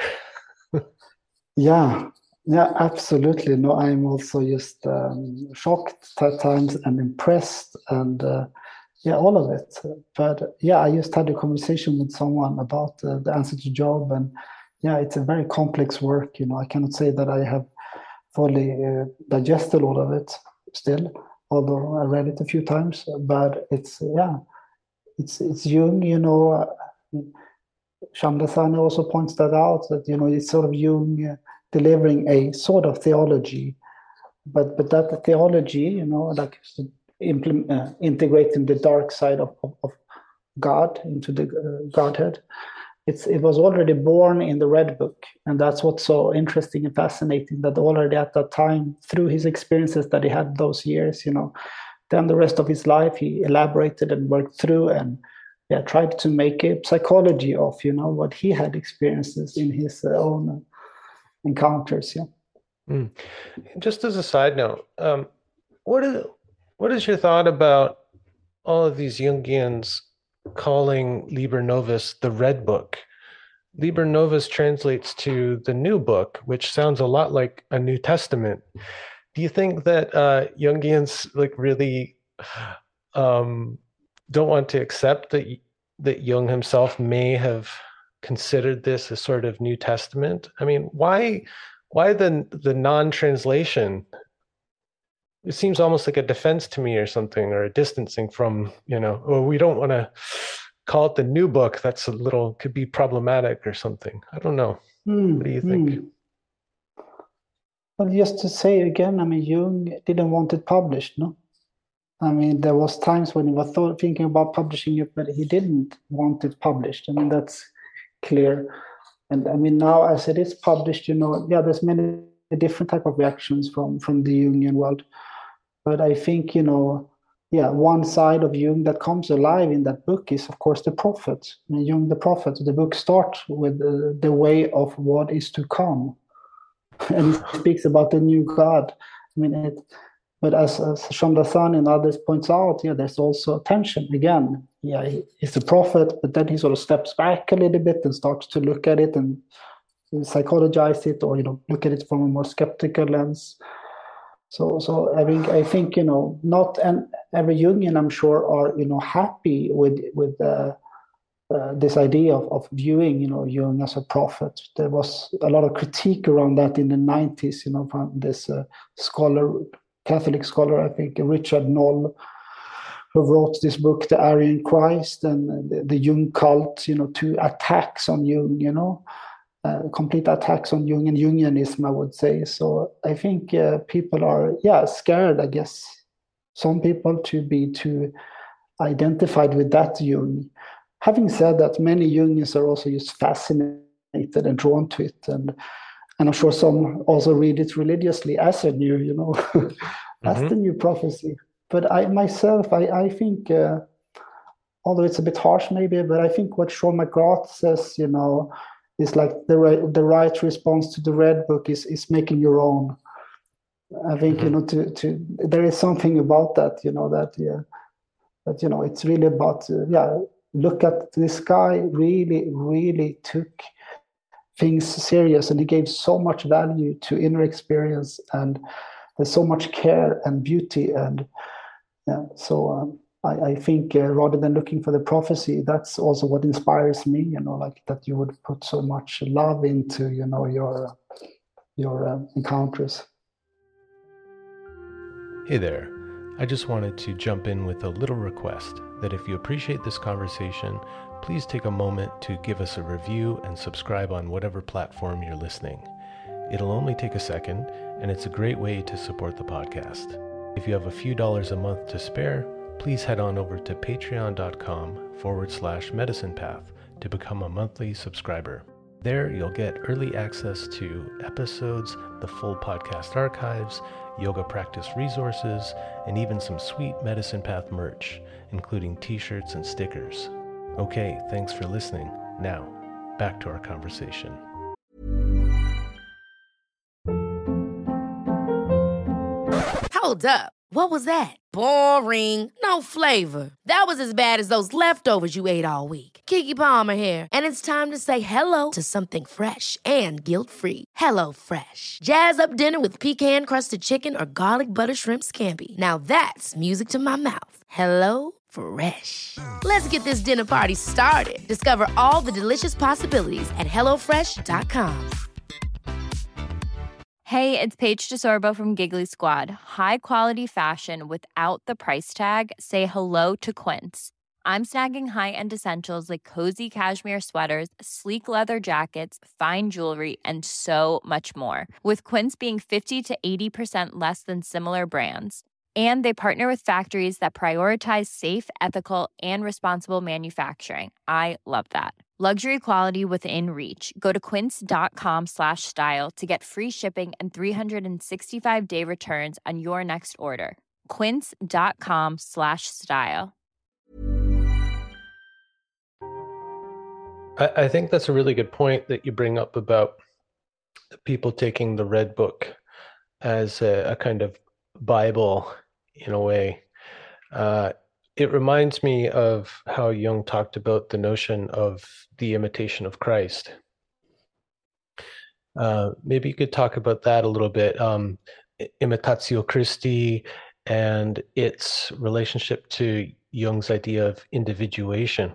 yeah, yeah, absolutely. No, I'm also just um, shocked at times and impressed and uh, yeah, all of it. But yeah, I just had a conversation with someone about uh, the answer to Job, and yeah, it's a very complex work. You know, I cannot say that I have fully uh, digested all of it still, although I read it a few times. But it's yeah, it's it's Jung. You know, uh, Shamdasani also points that out, that you know it's sort of Jung uh, delivering a sort of theology, but but that theology, you know, like. Implement, uh, integrating the dark side of, of, of God into the uh, Godhead. It's it was already born in the Red Book, and that's what's so interesting and fascinating, that already at that time, through his experiences that he had those years, you know, then the rest of his life he elaborated and worked through and yeah, tried to make a psychology of, you know, what he had experiences in his uh, own encounters. Yeah. Mm. Just as a side note, um, what is What is your thought about all of these Jungians calling Liber Novus the Red Book? Liber Novus translates to the New Book, which sounds a lot like a New Testament. Do you think that uh, Jungians like really um, don't want to accept that that Jung himself may have considered this a sort of New Testament? I mean, why why the the non-translation? It seems almost like a defense to me or something, or a distancing from, you know, oh, we don't want to call it the New Book. That's a little, could be problematic or something. I don't know. Mm, what do you think? Mm. Well, just to say again, I mean, Jung didn't want it published, no? I mean, there was times when he was thought, thinking about publishing it, but he didn't want it published. I mean, that's clear. And I mean, now as it is published, you know, yeah, there's many different type of reactions from, from the Jungian world. But I think, you know, yeah, one side of Jung that comes alive in that book is, of course, the prophet. I mean, Jung, the prophet, the book starts with uh, the way of what is to come. And he speaks about the new God. I mean, it, but as, as Shamdasani and others points out, yeah, there's also tension again. Yeah, he, he's a prophet, but then he sort of steps back a little bit and starts to look at it and psychologize it, or, you know, look at it from a more skeptical lens. So, so I think I think you know, not and every Jungian, I'm sure, are, you know, happy with with uh, uh, this idea of, of viewing, you know, Jung as a prophet. There was a lot of critique around that in the nineties, you know, from this uh, scholar, Catholic scholar, I think Richard Noll, who wrote this book, The Aryan Christ, and the, the Jung cult. You know, two attacks on Jung. You know. Uh, complete attacks on Jung and Jungianism, I would say. So I think uh, people are, yeah, scared, I guess. Some people to be too identified with that Jung. Having said that, many Jungians are also just fascinated and drawn to it. And, and I'm sure some also read it religiously as a new, you know, as mm-hmm. the new prophecy. But I myself, I, I think, uh, although it's a bit harsh maybe, but I think what Sean McGrath says, you know, it's like the right, the right response to the Red Book is, is making your own. I think, mm-hmm. you know, to, to there is something about that, you know, that, yeah, that, you know, it's really about, uh, yeah, look at this guy really, really took things serious, and he gave so much value to inner experience, and there's so much care and beauty. And yeah, so, um, I, I think uh, rather than looking for the prophecy, that's also what inspires me, you know, like that you would put so much love into, you know, your, your uh, encounters. Hey there. I just wanted to jump in with a little request that if you appreciate this conversation, please take a moment to give us a review and subscribe on whatever platform you're listening. It'll only take a second, and it's a great way to support the podcast. If you have a few dollars a month to spare, please head on over to patreon.com forward slash medicine path to become a monthly subscriber. There you'll get early access to episodes, the full podcast archives, yoga practice resources, and even some sweet Medicine Path merch, including t-shirts and stickers. Okay, thanks for listening. Now, back to our conversation. Hold up. What was that? Boring. No flavor. That was as bad as those leftovers you ate all week. Keke Palmer here, and it's time to say hello to something fresh and guilt-free. Hello Fresh. Jazz up dinner with pecan-crusted chicken or garlic butter shrimp scampi. Now that's music to my mouth. Hello Fresh. Let's get this dinner party started. Discover all the delicious possibilities at hello fresh dot com. Hey, it's Paige DeSorbo from Giggly Squad. High quality fashion without the price tag. Say hello to Quince. I'm snagging high-end essentials like cozy cashmere sweaters, sleek leather jackets, fine jewelry, and so much more. With Quince being fifty to eighty percent less than similar brands. And they partner with factories that prioritize safe, ethical, and responsible manufacturing. I love that. Luxury quality within reach. Go to quince.com slash style to get free shipping and three sixty-five day returns on your next order. Quince.com slash style. I, I think that's a really good point that you bring up about people taking the Red Book as a, a kind of Bible in a way. Uh, it reminds me of how Jung talked about the notion of the imitation of Christ. Uh, maybe you could talk about that a little bit, um, imitatio Christi and its relationship to Jung's idea of individuation.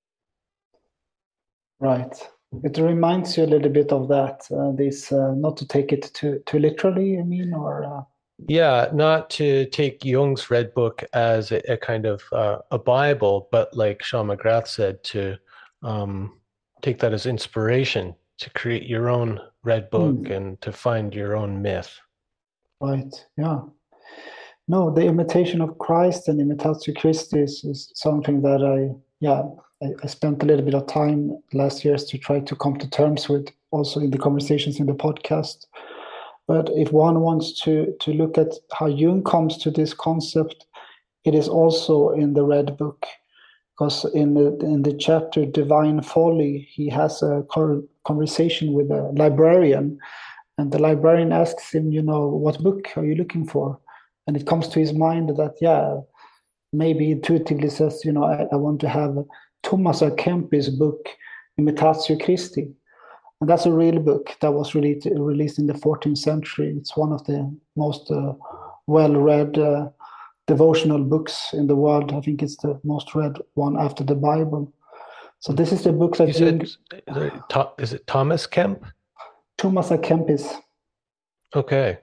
Right. It reminds you a little bit of that, uh, this, uh, not to take it too, too literally, I mean, or... Uh... Yeah, not to take Jung's Red Book as a, a kind of uh, a Bible, but like Sean McGrath said, to um, take that as inspiration to create your own Red Book mm. and to find your own myth. Right, yeah. No, the imitation of Christ and imitatio Christi is, is something that I, yeah, I, I spent a little bit of time last year to try to come to terms with, also in the conversations in the podcast. But if one wants to, to look at how Jung comes to this concept, it is also in the Red Book. Because in the, in the chapter Divine Folly, he has a conversation with a librarian. And the librarian asks him, you know, what book are you looking for? And it comes to his mind that, yeah, maybe intuitively says, you know, I, I want to have Thomas à Kempis book, Imitatio Christi. And that's a real book that was released, released in the fourteenth century. It's one of the most uh, well-read uh, devotional books in the world. I think it's the most read one after the Bible. So this is the book that... You said, is it Thomas Kemp? Thomas à Kempis. Okay.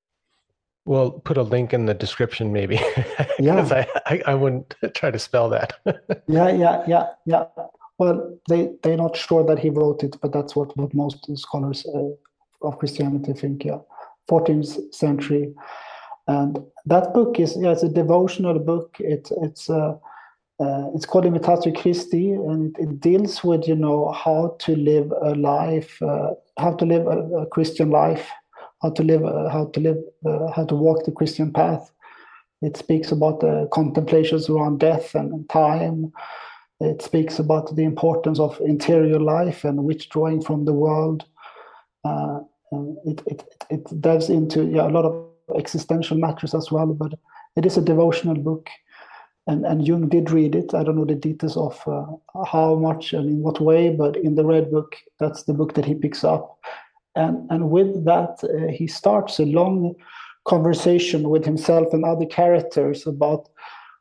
Well, put a link in the description maybe. Yeah. I, I, I wouldn't try to spell that. yeah, yeah, yeah, yeah. Well, they, they're not sure that he wrote it, but that's what, what most scholars uh, of Christianity think, yeah. fourteenth century. And that book is, yeah, it's a devotional book. It, it's uh, uh, it's called Imitatio Christi, and it, it deals with, you know, how to live a life, uh, how to live a, a Christian life, how to live, uh, how to live, uh, how to walk the Christian path. It speaks about the contemplations around death and time. It speaks about the importance of interior life and withdrawing from the world. Uh, and it, it, it dives into yeah, a lot of existential matters as well, but it is a devotional book. And, and Jung did read it. I don't know the details of uh, how much and in what way, but in the Red Book, that's the book that he picks up. And, and with that, uh, he starts a long conversation with himself and other characters about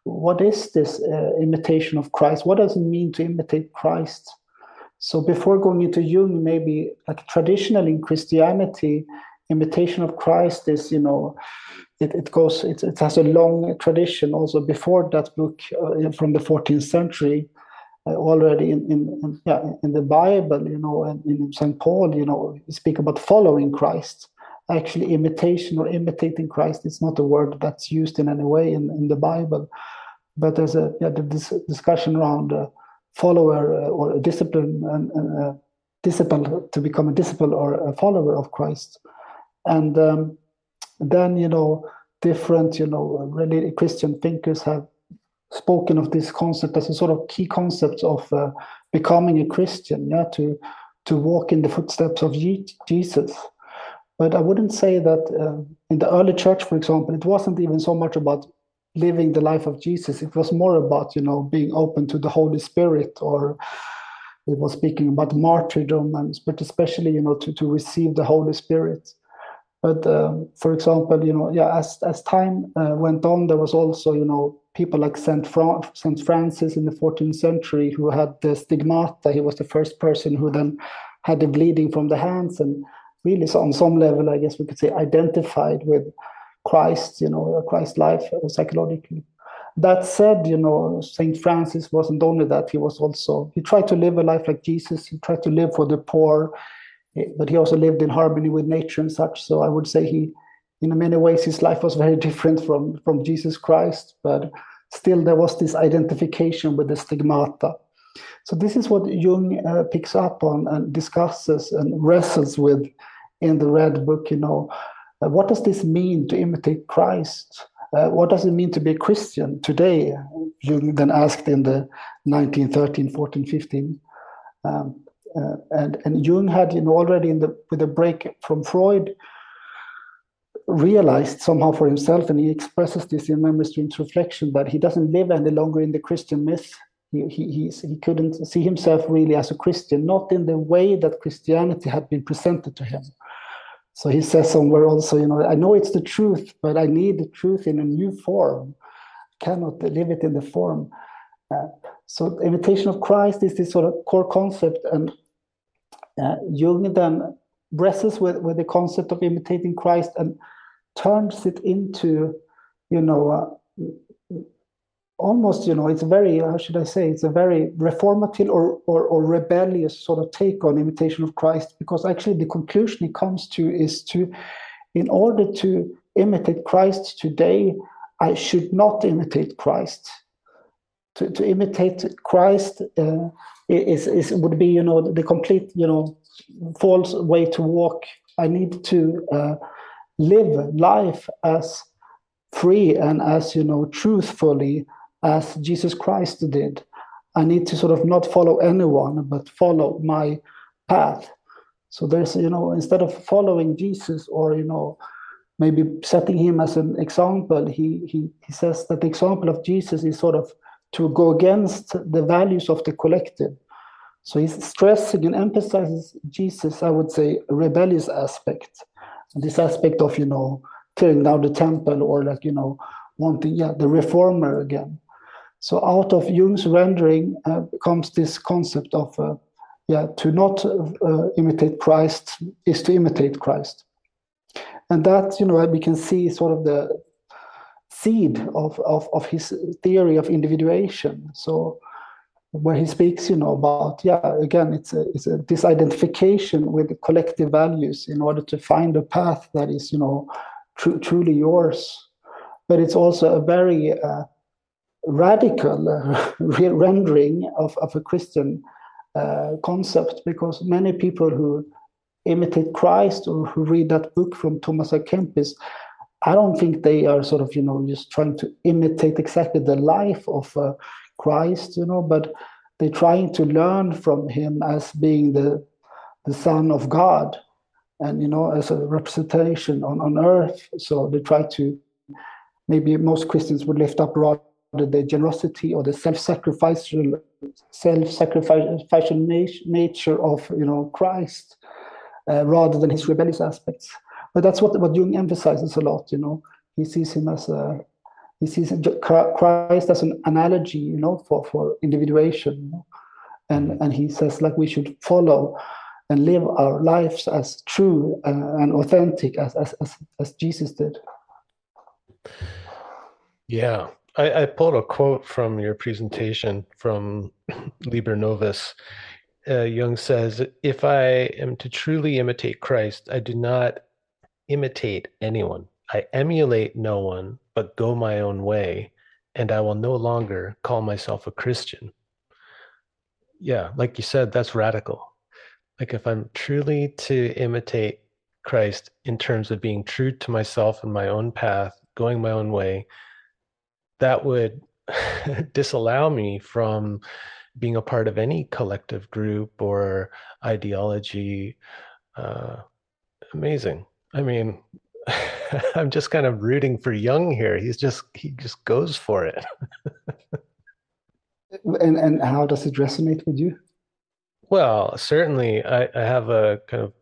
what is this uh, imitation of Christ? What does it mean to imitate Christ? So before going into Jung, maybe like traditionally in Christianity, imitation of Christ is, you know, it, it goes, it, it has a long tradition also before that book uh, from the fourteenth century, uh, already in, in, in, yeah, in the Bible, you know, and in Saint Paul, you know, speak about following Christ. Actually, imitation or imitating Christ is not a word that's used in any way in, in the Bible, but there's a yeah, this discussion around a follower uh, or a discipline and, and uh, disciple to become a disciple or a follower of Christ. And um, then, you know, different, you know, really Christian thinkers have spoken of this concept as a sort of key concept of uh, becoming a Christian, yeah, to to walk in the footsteps of Jesus. But I wouldn't say that uh, in the early church, for example, it wasn't even so much about living the life of Jesus. It was more about, you know, being open to the Holy Spirit, or it was speaking about martyrdom, and but especially, you know, to, to receive the Holy Spirit. But um, for example, you know, yeah, as as time uh, went on, there was also, you know, people like Saint Fra- Saint Francis in the fourteenth century who had the stigmata. He was the first person who then had the bleeding from the hands, and really, so on some level, I guess we could say, identified with Christ, you know, Christ's life uh, psychologically. That said, you know, Saint Francis wasn't only that, he was also, he tried to live a life like Jesus, he tried to live for the poor, but he also lived in harmony with nature and such. So I would say he, in many ways, his life was very different from, from Jesus Christ, but still there was this identification with the stigmata. So this is what Jung uh, picks up on and discusses and wrestles with in the Red Book, you know. Uh, what does this mean to imitate Christ? Uh, what does it mean to be a Christian today? Jung then asked in the nineteen thirteen, fourteen, fifteen. Um, uh, and, and Jung had, you know, already in the, with a break from Freud, realized somehow for himself, and he expresses this in Memory Streams Reflection, that he doesn't live any longer in the Christian myth. He, he, he couldn't see himself really as a Christian, not in the way that Christianity had been presented to him. So he says somewhere also, you know, I know it's the truth, but I need the truth in a new form. I cannot live it in the form. Uh, so imitation of Christ is this sort of core concept, and uh, Jung then wrestles with, with the concept of imitating Christ and turns it into, you know, uh, almost, you know, it's very, how should I say, it's a very reformative or, or, or rebellious sort of take on imitation of Christ, because actually the conclusion he comes to is to, in order to imitate Christ today, I should not imitate Christ. To, to imitate Christ uh, is, is would be, you know, the complete, you know, false way to walk. I need to uh, live life as free and as, you know, truthfully as Jesus Christ did. I need to sort of not follow anyone, but follow my path. So there's, you know, instead of following Jesus or, you know, maybe setting him as an example, he, he, he says that the example of Jesus is sort of to go against the values of the collective. So he's stressing and emphasizes Jesus, I would say, a rebellious aspect. This aspect of, you know, tearing down the temple, or like, you know, wanting, yeah, the reformer again. So out of Jung's rendering uh, comes this concept of, uh, yeah, to not uh, imitate Christ is to imitate Christ. And that, you know, we can see sort of the seed of, of, of his theory of individuation. So where he speaks, you know, about, yeah, again, it's a, it's a disidentification with collective values in order to find a path that is, you know, tr- truly yours. But it's also a very uh, radical uh, rendering of, of a Christian uh, concept, because many people who imitate Christ or who read that book from Thomas à Kempis, I don't think they are sort of, you know, just trying to imitate exactly the life of uh, Christ, you know, but they're trying to learn from him as being the the Son of God, and, you know, as a representation on, on earth. So they try to, maybe most Christians would lift up rather the generosity or the self-sacrificial self-sacrificial nature of, you know, Christ, uh, rather than his rebellious aspects. But that's what, what Jung emphasizes a lot, you know. He sees him as a, he sees Christ as an analogy, you know, for, for individuation, you know? and and he says like we should follow and live our lives as true uh, and authentic as, as as as Jesus did. Yeah, I, I pulled a quote from your presentation from Liber Novus. Uh, Jung says, "If I am to truly imitate Christ, I do not imitate anyone. I emulate no one, but go my own way, and I will no longer call myself a Christian." Yeah, like you said, that's radical. Like if I'm truly to imitate Christ in terms of being true to myself and my own path, going my own way, that would disallow me from being a part of any collective group or ideology. Uh, amazing. I mean, I'm just kind of rooting for Jung here. He's just, he just goes for it. And and how does it resonate with you? Well, certainly I, I have a kind of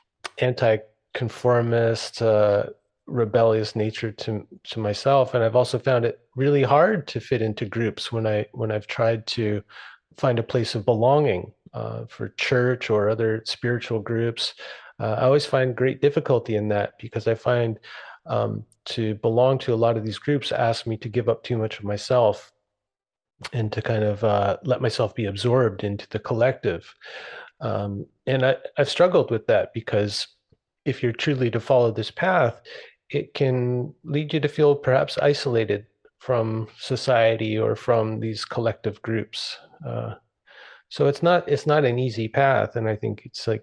anti-conformist, uh, rebellious nature to to myself, and I've also found it really hard to fit into groups when I when I've tried to find a place of belonging uh, for church or other spiritual groups. Uh, I always find great difficulty in that because I find um, to belong to a lot of these groups ask me to give up too much of myself and to kind of uh, let myself be absorbed into the collective. Um, and I, I've struggled with that because if you're truly to follow this path, it can lead you to feel perhaps isolated from society or from these collective groups. Uh, so it's not it's not an easy path. And I think it's like,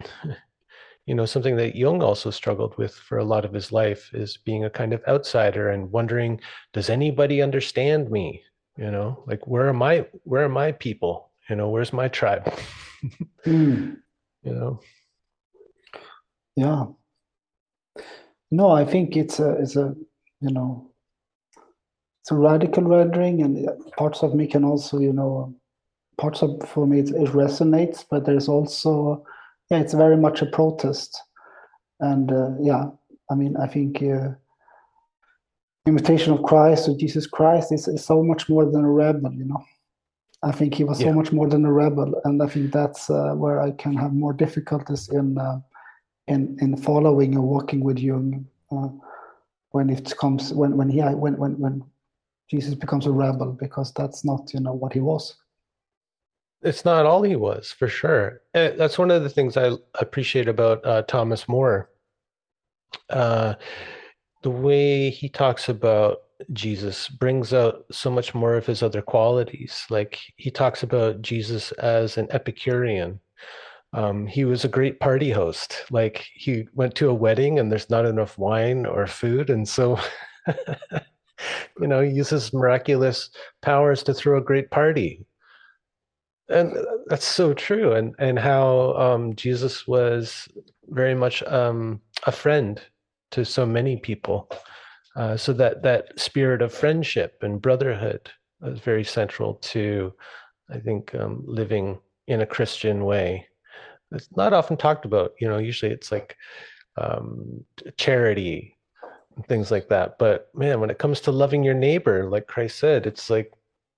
you know, something that Jung also struggled with for a lot of his life is being a kind of outsider and wondering, does anybody understand me? You know, like, where are my, where are my people? You know, where's my tribe? Mm. You know? Yeah. No, I think it's a, it's a, you know, it's a radical rendering, and parts of me can also, you know, parts of, for me, it, it resonates, but there's also, yeah, it's very much a protest. And uh, yeah, I mean, I think, uh, imitation of Christ or Jesus Christ is, is so much more than a rebel, you know. I think he was yeah. so much more than a rebel, and I think that's uh, where I can have more difficulties in uh, in in following or walking with Jung uh, when it comes when when he when when when Jesus becomes a rebel, because that's not, you know, what he was. It's not all he was, for sure. That's one of the things I appreciate about uh, Thomas More. Uh, the way he talks about Jesus brings out so much more of his other qualities. Like, he talks about Jesus as an Epicurean. Um, he was a great party host. Like, he went to a wedding and there's not enough wine or food. And so, you know, he uses miraculous powers to throw a great party. And that's so true. And, and how um, Jesus was very much um, a friend to so many people. Uh, so that that spirit of friendship and brotherhood is very central to, I think, um, living in a Christian way. It's not often talked about. You know, usually it's like um, charity and things like that. But man, when it comes to loving your neighbor, like Christ said, it's like,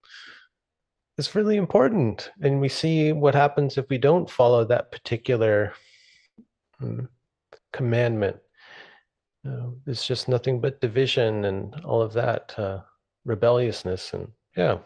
it's really important. And we see what happens if we don't follow that particular um, commandment. Uh, it's just nothing but division and all of that uh, rebelliousness, and yeah.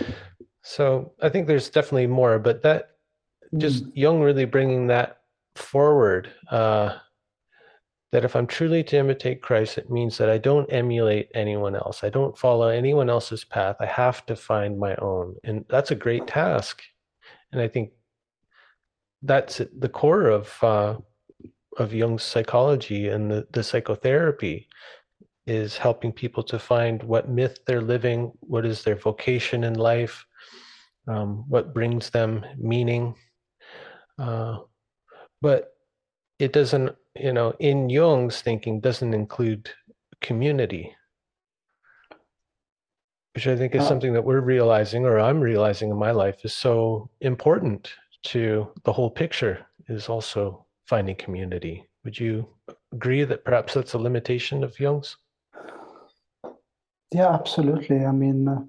So I think there's definitely more, but that just mm. Jung really bringing that forward. Uh, that if I'm truly to imitate Christ, it means that I don't emulate anyone else. I don't follow anyone else's path. I have to find my own, and that's a great task. And I think that's at the core of. Uh, of Jung's psychology and the, the psychotherapy, is helping people to find what myth they're living, what is their vocation in life, um, what brings them meaning. Uh, but it doesn't, you know, in Jung's thinking, doesn't include community, which I think is something that we're realizing, or I'm realizing in my life, is so important to the whole picture, is also finding community. Would you agree that perhaps that's a limitation of Jung's? Yeah, absolutely. I mean, uh,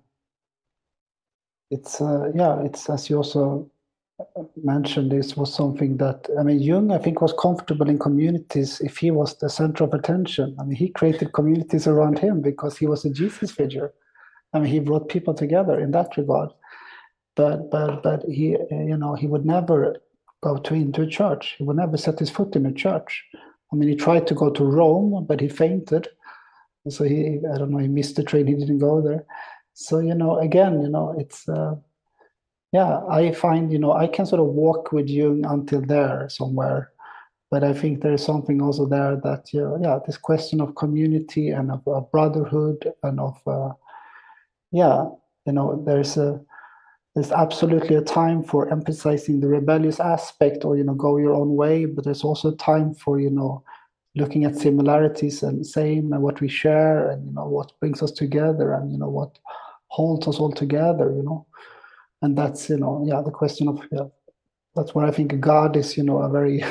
it's uh, yeah, it's as you also mentioned, this was something that, I mean, Jung, I think, was comfortable in communities if he was the center of attention. I mean, he created communities around him because he was a Jesus figure. I mean, he brought people together in that regard. But but but he, you know, he would never go to into a church. He would never set his foot in a church. I mean, he tried to go to Rome, but he fainted. So he, I don't know, he missed the train. He didn't go there. So, you know, again, you know, it's, uh, yeah, I find, you know, I can sort of walk with Jung until there somewhere. But I think there's something also there that, you know, yeah, this question of community and of, of brotherhood and of, uh, yeah, you know, there's a, there's absolutely a time for emphasizing the rebellious aspect, or, you know, go your own way, but there's also time for, you know, looking at similarities and same and what we share, and, you know, what brings us together, and, you know, what holds us all together, you know. And that's, you know, yeah, the question of, yeah, that's where I think God is, you know, a very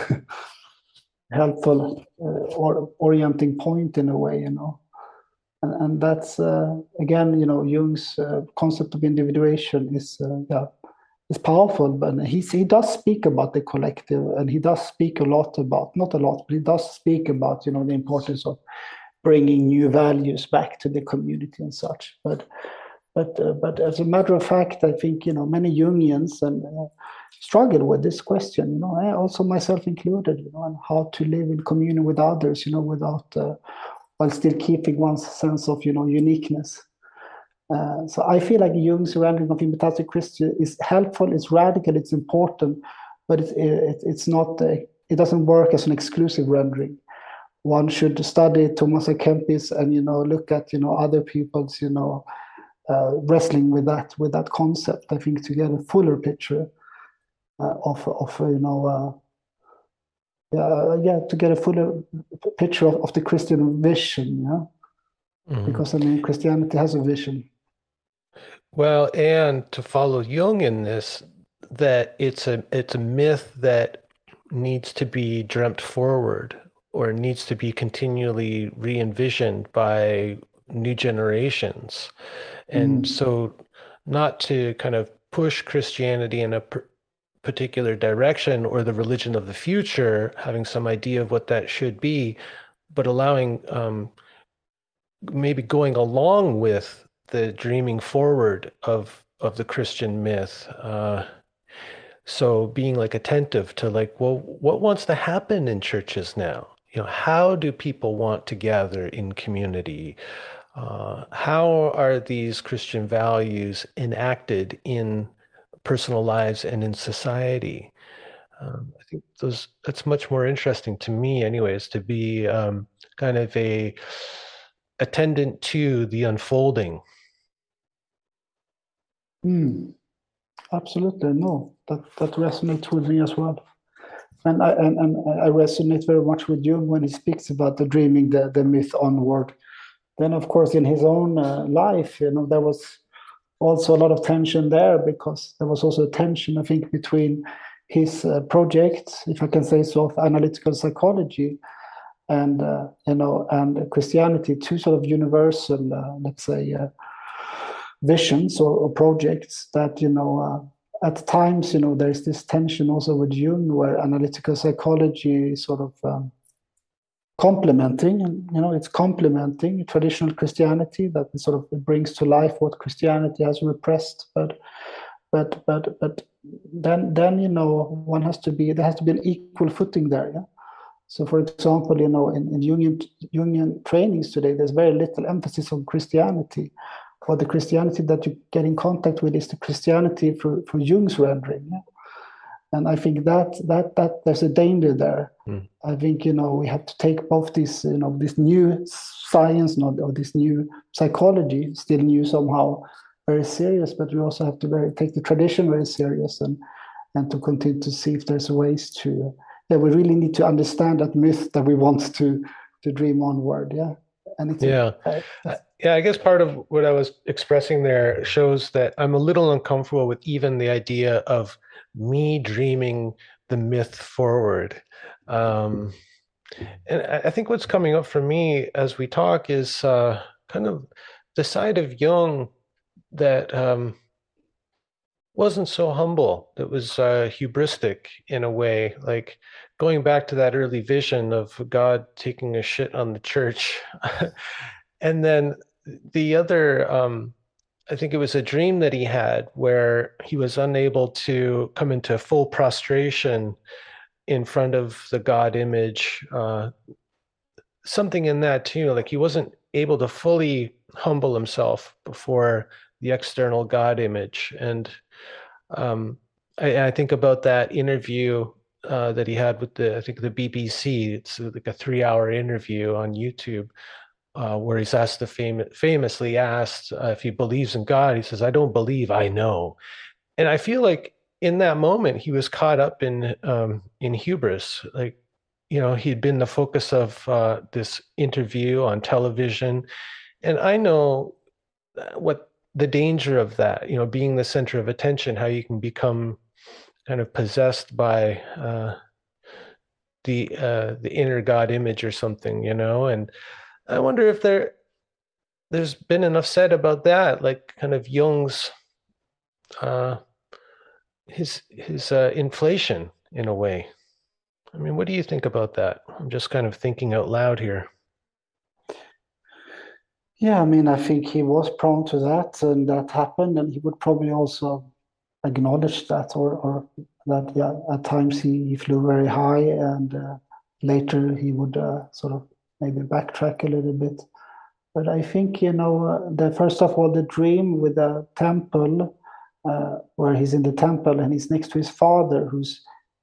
helpful uh, or orienting point in a way, you know. And, and that's, uh, again, you know, Jung's uh, concept of individuation is, uh, yeah, is powerful, but he's, he does speak about the collective, and he does speak a lot about, not a lot, but he does speak about, you know, the importance of bringing new values back to the community and such. But but uh, but as a matter of fact, I think, you know, many Jungians and uh, struggle with this question, you know, I also myself included, you know, and how to live in communion with others, you know, without uh, while still keeping one's sense of, you know, uniqueness. Uh, so I feel like Jung's rendering of Imitatio Christi is helpful, it's radical, it's important, but it's it, it's not uh, it doesn't work as an exclusive rendering. One should study Thomas à Kempis and, you know, look at, you know, other people's, you know, uh, wrestling with that with that concept. I think to get a fuller picture uh, of of uh, you know. Uh, yeah, yeah, to get a fuller picture of, of the Christian vision, yeah, mm-hmm. Because I mean, Christianity has a vision. Well, and to follow Jung in this, that it's a it's a myth that needs to be dreamt forward, or needs to be continually re-envisioned by new generations, and mm. so not to kind of push Christianity in a per- particular direction, or the religion of the future, having some idea of what that should be, but allowing um, maybe going along with the dreaming forward of of the Christian myth. Uh, so being like attentive to like, well, what wants to happen in churches now? You know, how do people want to gather in community? Uh, how are these Christian values enacted in personal lives and in society? Um, I think those that's much more interesting to me, anyways, to be um, kind of a attendant to the unfolding. Mm, absolutely, no, that that resonates with me as well, and I and, and I resonate very much with Jung when he speaks about the dreaming the the myth onward. Then, of course, in his own uh, life, you know, there was also a lot of tension there, because there was also a tension, I think, between his uh, projects, if I can say so, of analytical psychology and, uh, you know, and Christianity, two sort of universal, uh, let's say, uh, visions or, or projects that, you know, uh, at times, you know, there's this tension also with Jung, where analytical psychology is sort of um, complementing, you know, it's complementing traditional Christianity, that it sort of brings to life what Christianity has repressed. But, but, but, but then, then, you know, one has to be, there has to be an equal footing there. Yeah. So, for example, you know, in, in Jungian, Jungian trainings today, there's very little emphasis on Christianity. For the Christianity that you get in contact with is the Christianity for, for Jung's rendering. Yeah? And I think that that that there's a danger there. Mm. I think, you know, we have to take both this, you know, this new science, not or this new psychology, still new somehow, very serious, but we also have to very take the tradition very serious, and and to continue to see if there's ways to. Yeah, we really need to understand that myth that we want to to dream onward. Yeah, and it's yeah. A, uh, Yeah, I guess part of what I was expressing there shows that I'm a little uncomfortable with even the idea of me dreaming the myth forward. Um, and I think what's coming up for me as we talk is uh, kind of the side of Jung that um, wasn't so humble, that was uh, hubristic in a way, like going back to that early vision of God taking a shit on the church. And then the other, um, I think it was a dream that he had where he was unable to come into full prostration in front of the God image. Uh, something in that too, like he wasn't able to fully humble himself before the external God image. And um, I, I think about that interview uh, that he had with the, I think the B B C. It's like a three-hour interview on YouTube. Uh, where he's asked the fam- famously asked uh, if he believes in God. He says, "I don't believe, I know." And I feel like in that moment he was caught up in um, in hubris. Like, you know, he'd been the focus of uh, this interview on television, and I know what the danger of that. You know, being the center of attention, how you can become kind of possessed by uh, the uh, the inner God image or something. You know, and I wonder if there, there's been enough said about that, like kind of Jung's, uh, his his uh, inflation in a way. I mean, what do you think about that? I'm just kind of thinking out loud here. Yeah, I mean, I think he was prone to that, and that happened, and he would probably also acknowledge that, or or that yeah, at times he, he flew very high, and uh, later he would uh, sort of maybe backtrack a little bit. But I think, you know, uh, the first of all, the dream with the temple, uh, where he's in the temple and he's next to his father, who's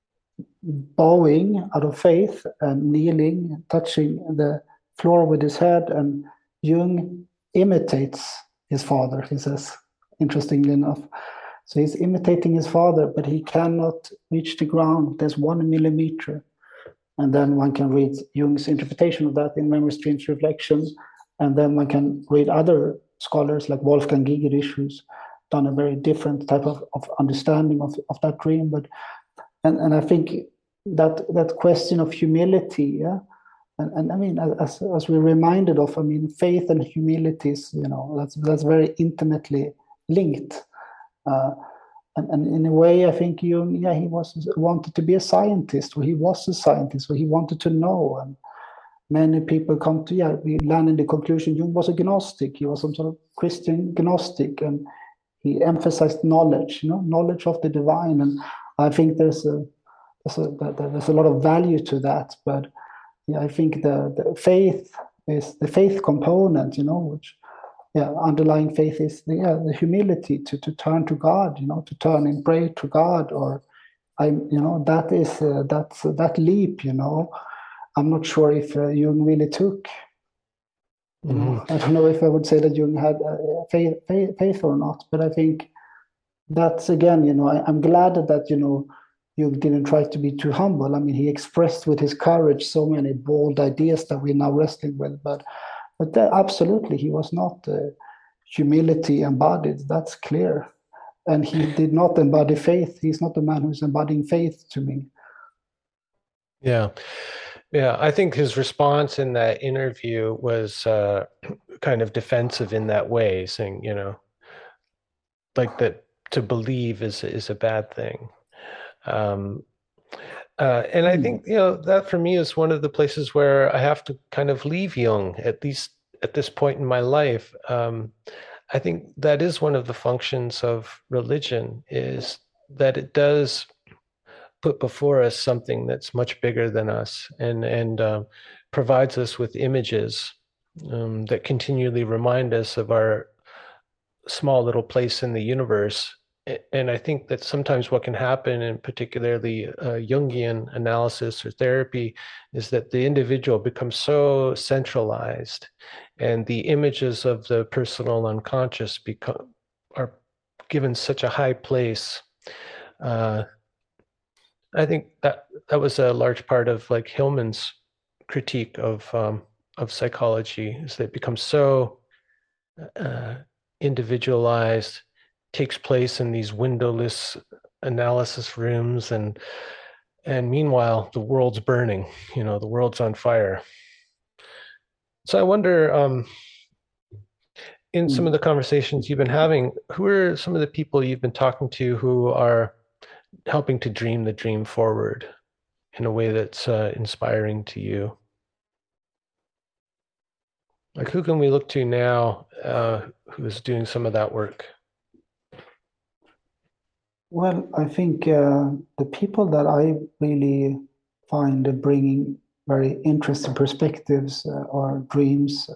bowing out of faith and kneeling, touching the floor with his head. And Jung imitates his father, he says, interestingly enough. So he's imitating his father, but he cannot reach the ground. There's one millimeter. And then one can read Jung's interpretation of that in Memory Streams Reflections. And then one can read other scholars like Wolfgang Gigerich, who's done a very different type of, of understanding of, of that dream. But and, and I think that that question of humility, yeah, and, and I mean, as as we're reminded of, I mean, faith and humility is, you know, that's that's very intimately linked. Uh, And, and in a way, I think Jung, yeah, he was wanted to be a scientist, or he was a scientist, or he wanted to know. And many people come to, yeah, we land in the conclusion Jung was a Gnostic. He was some sort of Christian Gnostic, and he emphasized knowledge, you know, knowledge of the divine. And I think there's a there's a, there's a lot of value to that. But yeah, I think the, the faith is the faith component, you know, which. Yeah, underlying faith is the, yeah, the humility to, to turn to God, you know, to turn and pray to God, or I, you know, that is uh, that's uh, that leap, you know. I'm not sure if uh, Jung really took. You know, mm-hmm. I don't know if I would say that Jung had uh, faith, faith, faith or not, but I think that's again, you know, I, I'm glad that you know Jung didn't try to be too humble. I mean, he expressed with his courage so many bold ideas that we're now wrestling with, but. But that, absolutely, he was not uh, humility embodied. That's clear. And he did not embody faith. He's not the man who's embodying faith to me. Yeah. Yeah. I think his response in that interview was uh, kind of defensive in that way, saying, you know, like that to believe is, is a bad thing. Um, Uh, and I think, you know, that for me is one of the places where I have to kind of leave Jung, at least at this point in my life. Um, I think that is one of the functions of religion, is that it does put before us something that's much bigger than us, and, and uh, provides us with images um, that continually remind us of our small little place in the universe. And I think that sometimes what can happen, in particularly uh, Jungian analysis or therapy, is that the individual becomes so centralized, and the images of the personal unconscious become are given such a high place. Uh, I think that that was a large part of like Hillman's critique of um, of psychology, is that it becomes so uh, individualized. Takes place in these windowless analysis rooms, and and meanwhile the world's burning, you know, the world's on fire. So I wonder, um in some of the conversations you've been having, who are some of the people you've been talking to who are helping to dream the dream forward in a way that's uh, inspiring to you? Like, who can we look to now uh, who's doing some of that work? Well, I think uh, the people that I really find bringing very interesting perspectives uh, or dreams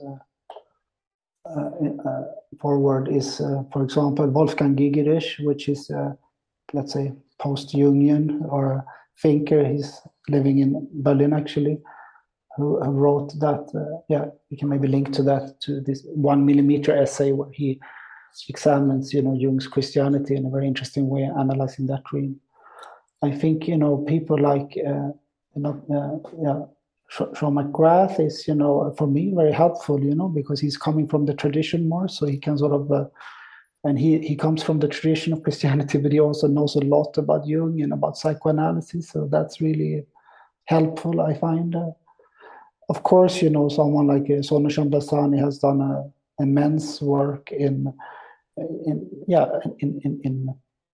uh, uh, uh, forward is, uh, for example, Wolfgang Gigerich, which is, uh, let's say, post-Jungian or a thinker. He's living in Berlin, actually, who, who wrote that. Uh, yeah, you can maybe link to that, to this one millimeter essay where he examines, you know, Jung's Christianity in a very interesting way, analyzing that dream. I think, you know, people like, uh, you know, uh, yeah, Sean McGrath is, you know, for me, very helpful, you know, because he's coming from the tradition more, so he can sort of, uh, and he, he comes from the tradition of Christianity, but he also knows a lot about Jung and about psychoanalysis, so that's really helpful, I find. Uh, of course, you know, someone like uh, Sonu Shamdasani has done a immense work in, in yeah, in, in, in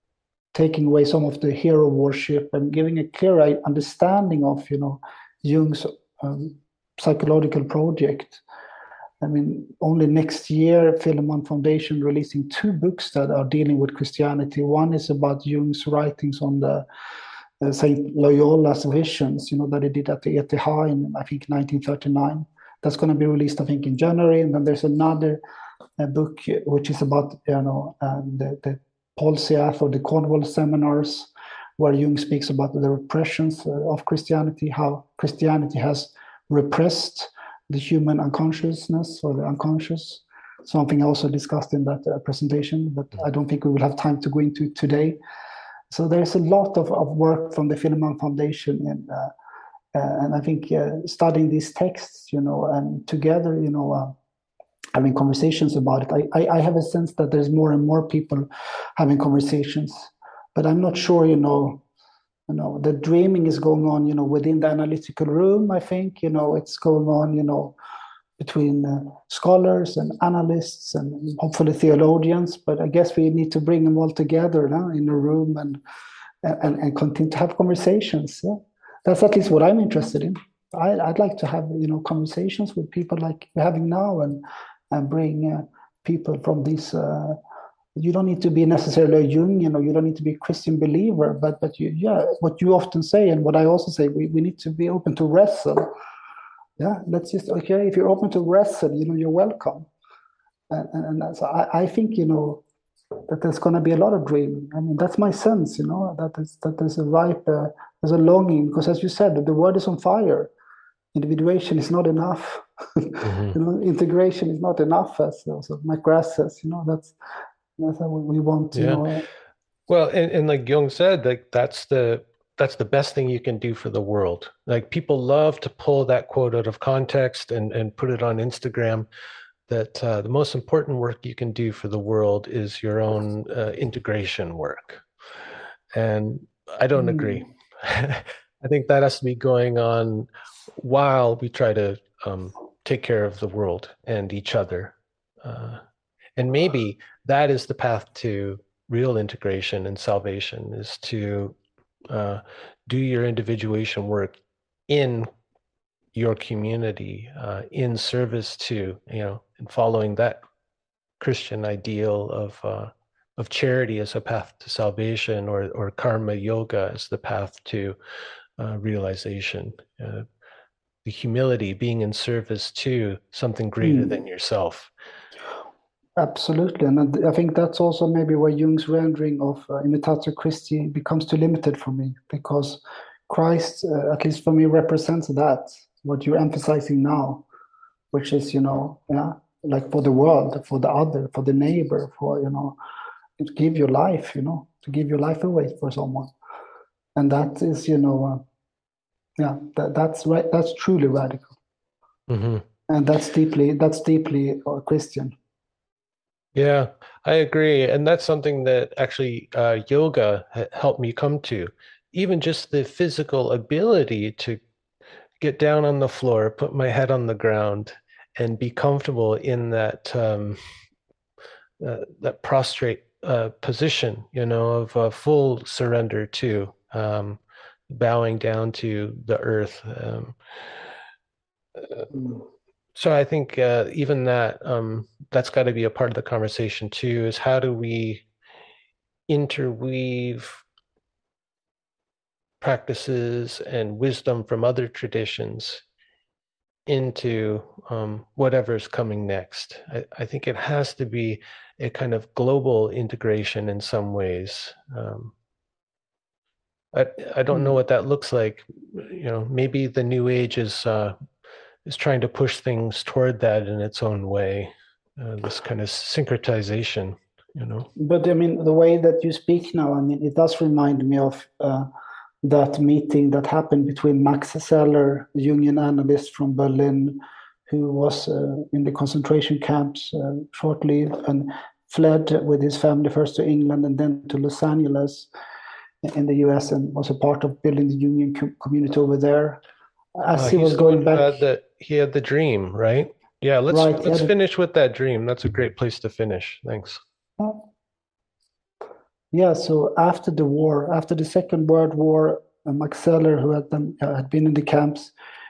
taking away some of the hero worship and giving a clear understanding of, you know, Jung's um, psychological project. I mean, only next year, Philemon Foundation releasing two books that are dealing with Christianity. One is about Jung's writings on the uh, Saint Loyola's visions, you know, that he did at the E T H in, I think, nineteen thirty-nine. That's going to be released, I think, in January. And then there's another uh, book which is about, you know, uh, the, the Paul Seath or the Cornwall seminars, where Jung speaks about the repressions uh, of Christianity, how Christianity has repressed the human unconsciousness or the unconscious, something I also discussed in that uh, presentation, but I don't think we will have time to go into today. So there's a lot of, of work from the Philemon Foundation, and uh, uh, and I think uh, studying these texts, you know, and together, you know, uh, having conversations about it, I, I, I have a sense that there's more and more people having conversations, but I'm not sure, you know, you know, the dreaming is going on, you know, within the analytical room. I think, you know, it's going on, you know, between uh, scholars and analysts and hopefully theologians. But I guess we need to bring them all together now in a room and and, and continue to have conversations. Yeah? That's at least what I'm interested in. I, I'd like to have, you know, conversations with people like we're having now, and and bring uh, people from these. Uh, You don't need to be necessarily a Jung, you know, you don't need to be a Christian believer, but but you, yeah, what you often say, and what I also say, we, we need to be open to wrestle. Yeah, let's just, okay, if you're open to wrestle, you know, you're welcome. And, and, and so I, I think, you know, that there's going to be a lot of dreaming. I mean, that's my sense, you know, that is, that there's a ripe, uh, there's a longing, because as you said, the world is on fire. Individuation is not enough. Mm-hmm. You know, integration is not enough, as also McGrath says, you know, that's, That's what we want to yeah. know. Well, and, and like Jung said, like that's the that's the best thing you can do for the world. Like, people love to pull that quote out of context and, and put it on Instagram, that uh, the most important work you can do for the world is your own uh, integration work. And I don't mm. agree. I think that has to be going on while we try to um, take care of the world and each other. Uh, and maybe that is the path to real integration and salvation, is to uh, do your individuation work in your community, uh, in service to, you know, and following that Christian ideal of uh, of charity as a path to salvation, or or karma yoga as the path to uh, realization. Uh, the humility, being in service to something greater mm. than yourself. Absolutely, and I think that's also maybe where Jung's rendering of uh, Imitatio Christi becomes too limited for me, because Christ, uh, at least for me, represents that, what you're emphasizing now, which is, you know, yeah, like for the world, for the other, for the neighbor, for, you know, to give your life, you know, to give your life away for someone. And that is, you know, uh, yeah, that, that's right, that's truly radical. Mm-hmm. And that's deeply, that's deeply uh, Christian. Yeah, I agree. And that's something that actually uh, yoga ha- helped me come to. Even just the physical ability to get down on the floor, put my head on the ground, and be comfortable in that um, uh, that prostrate uh, position, you know, of uh, full surrender to, um, bowing down to the earth. Um, uh, so I think uh, even that, um, that's got to be a part of the conversation too, is how do we interweave practices and wisdom from other traditions into um, whatever's coming next. I, I think it has to be a kind of global integration in some ways. Um, I I don't know what that looks like. You know, maybe the New Age is uh, is trying to push things toward that in its own way. Uh, this kind of syncretization, you know. But I mean, the way that you speak now, I mean, it does remind me of uh, that meeting that happened between Max Seller, the Jungian analyst from Berlin, who was uh, in the concentration camps uh, shortly and fled with his family first to England and then to Los Angeles in the U S and was a part of building the Jungian com- community over there. As uh, he was going back, had the, he had the dream, right? Yeah, let's right, let's finish a, with that dream. That's a great place to finish. Thanks. Uh, yeah. So after the war, after the Second World War, uh, Max Seller, who had been uh, had been in the camps,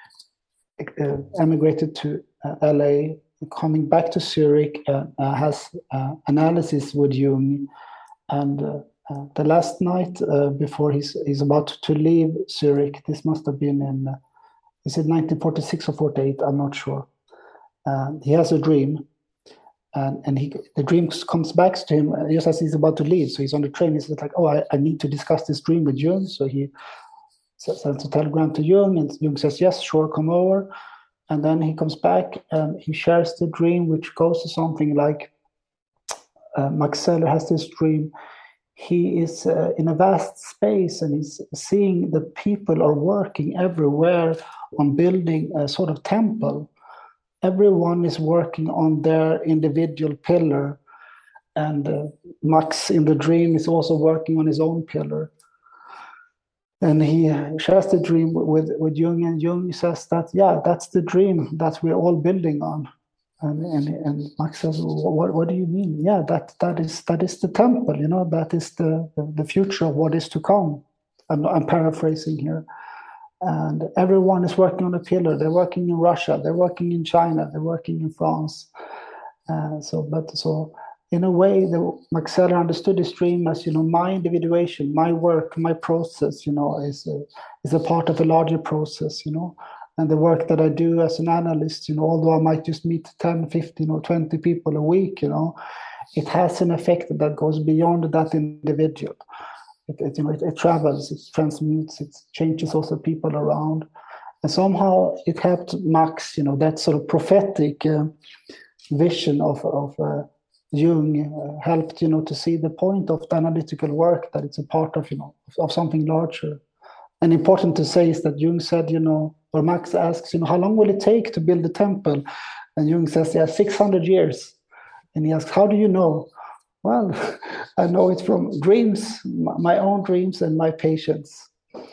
uh, emigrated to uh, L A. Coming back to Zurich, uh, uh, has uh, analysis with Jung, and uh, uh, the last night uh, before he's he's about to leave Zurich, this must have been in. Uh, Is it nineteen forty-six or forty-eight? I'm not sure. Uh, he has a dream, and, and he the dream comes back to him just as he's about to leave. So he's on the train. He's like, "Oh, I, I need to discuss this dream with Jung." So he sends a telegram to Jung, and Jung says, "Yes, sure, come over." And then he comes back and he shares the dream, which goes to something like, uh, Max Seller has this dream. He is uh, in a vast space and he's seeing that people are working everywhere on building a sort of temple. Everyone is working on their individual pillar. And uh, Max in the dream is also working on his own pillar. And he shares the dream with, with Jung, and Jung says that, yeah, that's the dream that we're all building on. And, and and Max says, what what do you mean? Yeah, that that is that is the temple, you know, that is the, the, the future of what is to come. I'm I'm paraphrasing here. And everyone is working on a pillar. They're working in Russia, they're working in China, they're working in France. Uh, so but so in a way, the Max Seller understood this dream as, you know, my individuation, my work, my process, you know, is a, is a part of a larger process, you know. And the work that I do as an analyst, you know, although I might just meet ten, fifteen or twenty people a week, you know, it has an effect that goes beyond that individual. It, it, you know, it, it travels, it transmutes, it changes also people around. And somehow it helped Max, you know, that sort of prophetic uh, vision of, of uh, Jung uh, helped, you know, to see the point of the analytical work, that it's a part of, you know, of something larger. And important to say is that Jung said, you know, or Max asks, you know, how long will it take to build the temple? And Jung says, yeah, six hundred years. And he asks, how do you know? Well, I know it from dreams, my own dreams and my patience.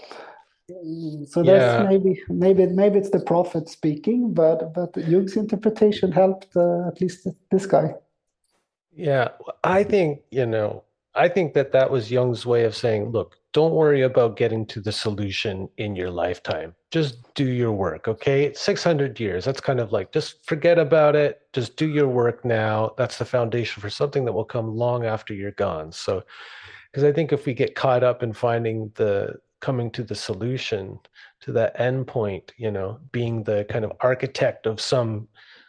So yeah. that's maybe, maybe, maybe it's the prophet speaking, but but Jung's interpretation helped uh, at least this guy. Yeah, I think, you know, I think that that was Jung's way of saying, look, don't worry about getting to the solution in your lifetime. Just do your work, okay? six hundred years, that's kind of like, just forget about it. Just do your work now. That's the foundation for something that will come long after you're gone. So, because I think if we get caught up in finding the, coming to the solution, to that end point, you know, being the kind of architect of some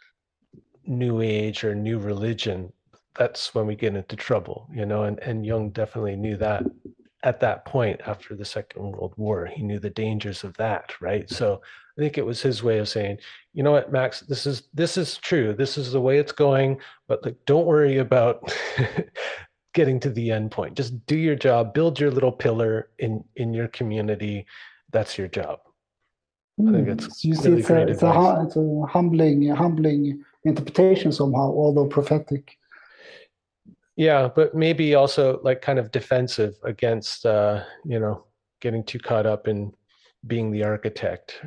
new age or new religion, that's when we get into trouble, you know, and, and Jung definitely knew that at that point after the Second World War. He knew the dangers of that, right? So I think it was his way of saying, you know what, Max, this is this is true. This is the way it's going, but like, don't worry about getting to the end point. Just do your job, build your little pillar in, in your community. That's your job. I think it's you see, really it's, a, it's, a, it's a humbling, humbling interpretation somehow, although prophetic. Yeah, but maybe also like kind of defensive against, uh, you know, getting too caught up in being the architect,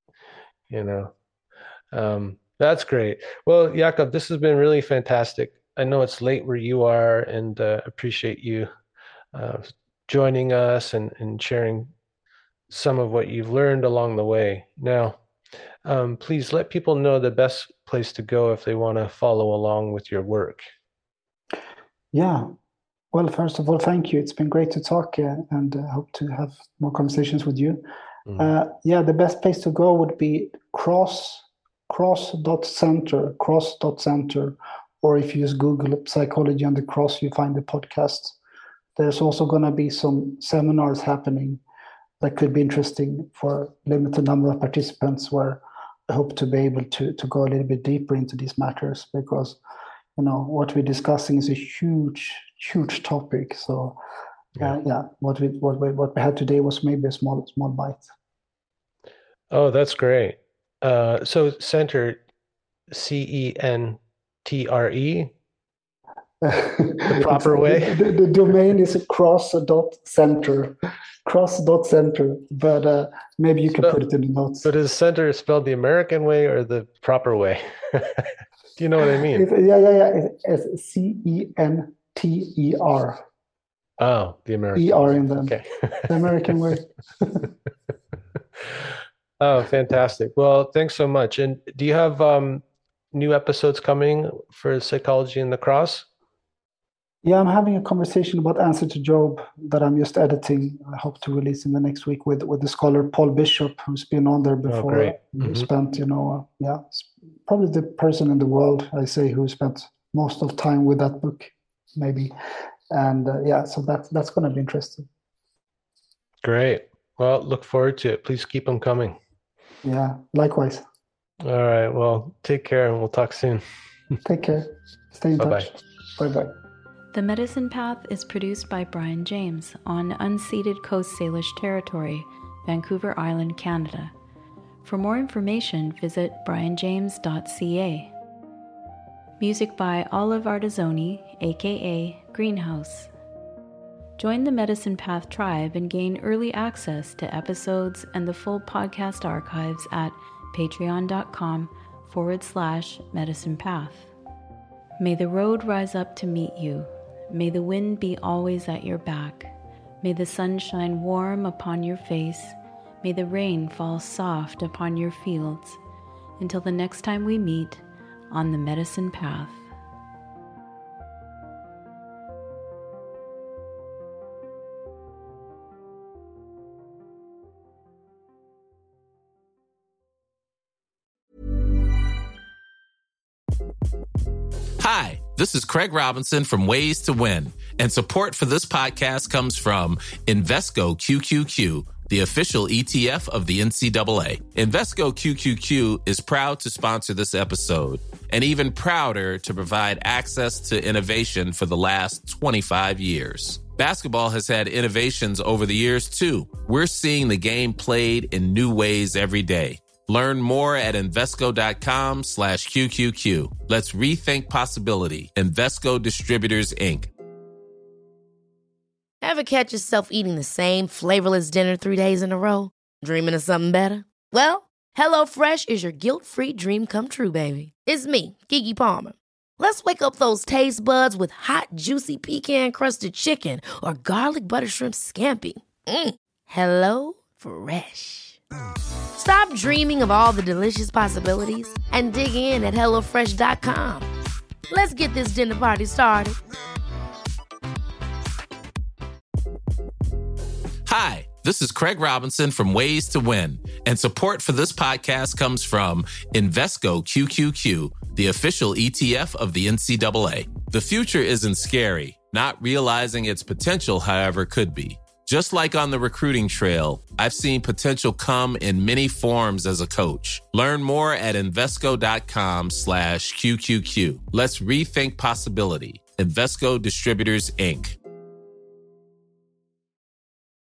you know. Um, that's great. Well, Jakob, this has been really fantastic. I know it's late where you are, and uh, appreciate you uh, joining us and, and sharing some of what you've learned along the way. Now, um, please let people know the best place to go if they want to follow along with your work. Yeah. Well, first of all, thank you. It's been great to talk, uh, and I uh, hope to have more conversations with you. Mm-hmm. Uh, yeah, the best place to go would be cross, cross.center, cross.center, or if you use Google Psychology on the Cross, you find the podcast. There's also going to be some seminars happening that could be interesting for a limited number of participants, where I hope to be able to, to go a little bit deeper into these matters, because, you know, what we're discussing is a huge, huge topic. So, yeah, uh, yeah what we what we what we had today was maybe a small small bite. Oh, that's great. Uh, so center, C E N T R E, the proper way. The, the domain is cross.center, cross.center, but uh, maybe you can so, put it in the notes. But is center spelled the American way or the proper way? Do you know what I mean? It's, yeah, yeah, yeah. It's C E N T E R. Oh, the American. E R in them. Okay. The American way. Oh, fantastic. Well, thanks so much. And do you have um, new episodes coming for Psychology in the Cross? Yeah, I'm having a conversation about Answer to Job that I'm just editing. I hope to release in the next week with, with the scholar Paul Bishop, who's been on there before. Oh, great. Who Mm-hmm. spent, you know, uh, yeah, probably the person in the world, I say, who spent most of time with that book, maybe. And uh, yeah, so that, that's going to be interesting. Great. Well, look forward to it. Please keep them coming. Yeah, likewise. All right. Well, take care, and we'll talk soon. Take care. Stay in Bye-bye. touch. Bye-bye. The Medicine Path is produced by Brian James on unceded Coast Salish territory, Vancouver Island, Canada. For more information, visit brian james dot c a. Music by Olive Artizoni, aka Greenhouse. Join the Medicine Path tribe and gain early access to episodes and the full podcast archives at patreon.com forward slash medicine path. May the road rise up to meet you. May the wind be always at your back. May the sun shine warm upon your face. May the rain fall soft upon your fields. Until the next time we meet on the Medicine Path. Hi, this is Craig Robinson from Ways to Win, and support for this podcast comes from Invesco Q Q Q, the official E T F of the N C double A. Invesco Q Q Q is proud to sponsor this episode, and even prouder to provide access to innovation for the last twenty-five years. Basketball has had innovations over the years, too. We're seeing the game played in new ways every day. Learn more at Invesco.com slash QQQ. Let's rethink possibility. Invesco Distributors, Incorporated. Ever catch yourself eating the same flavorless dinner three days in a row? Dreaming of something better? Well, HelloFresh is your guilt-free dream come true, baby. It's me, Keke Palmer. Let's wake up those taste buds with hot, juicy pecan-crusted chicken or garlic butter shrimp scampi. Mm. Hello Fresh. Stop dreaming of all the delicious possibilities and dig in at hello fresh dot com. Let's get this dinner party started. Hi, this is Craig Robinson from Ways to Win, and support for this podcast comes from Invesco Q Q Q, the official E T F of the N C double A. The future isn't scary. Not realizing its potential, however, could be. Just like on the recruiting trail, I've seen potential come in many forms as a coach. Learn more at Invesco.com slash QQQ. Let's rethink possibility. Invesco Distributors, Incorporated.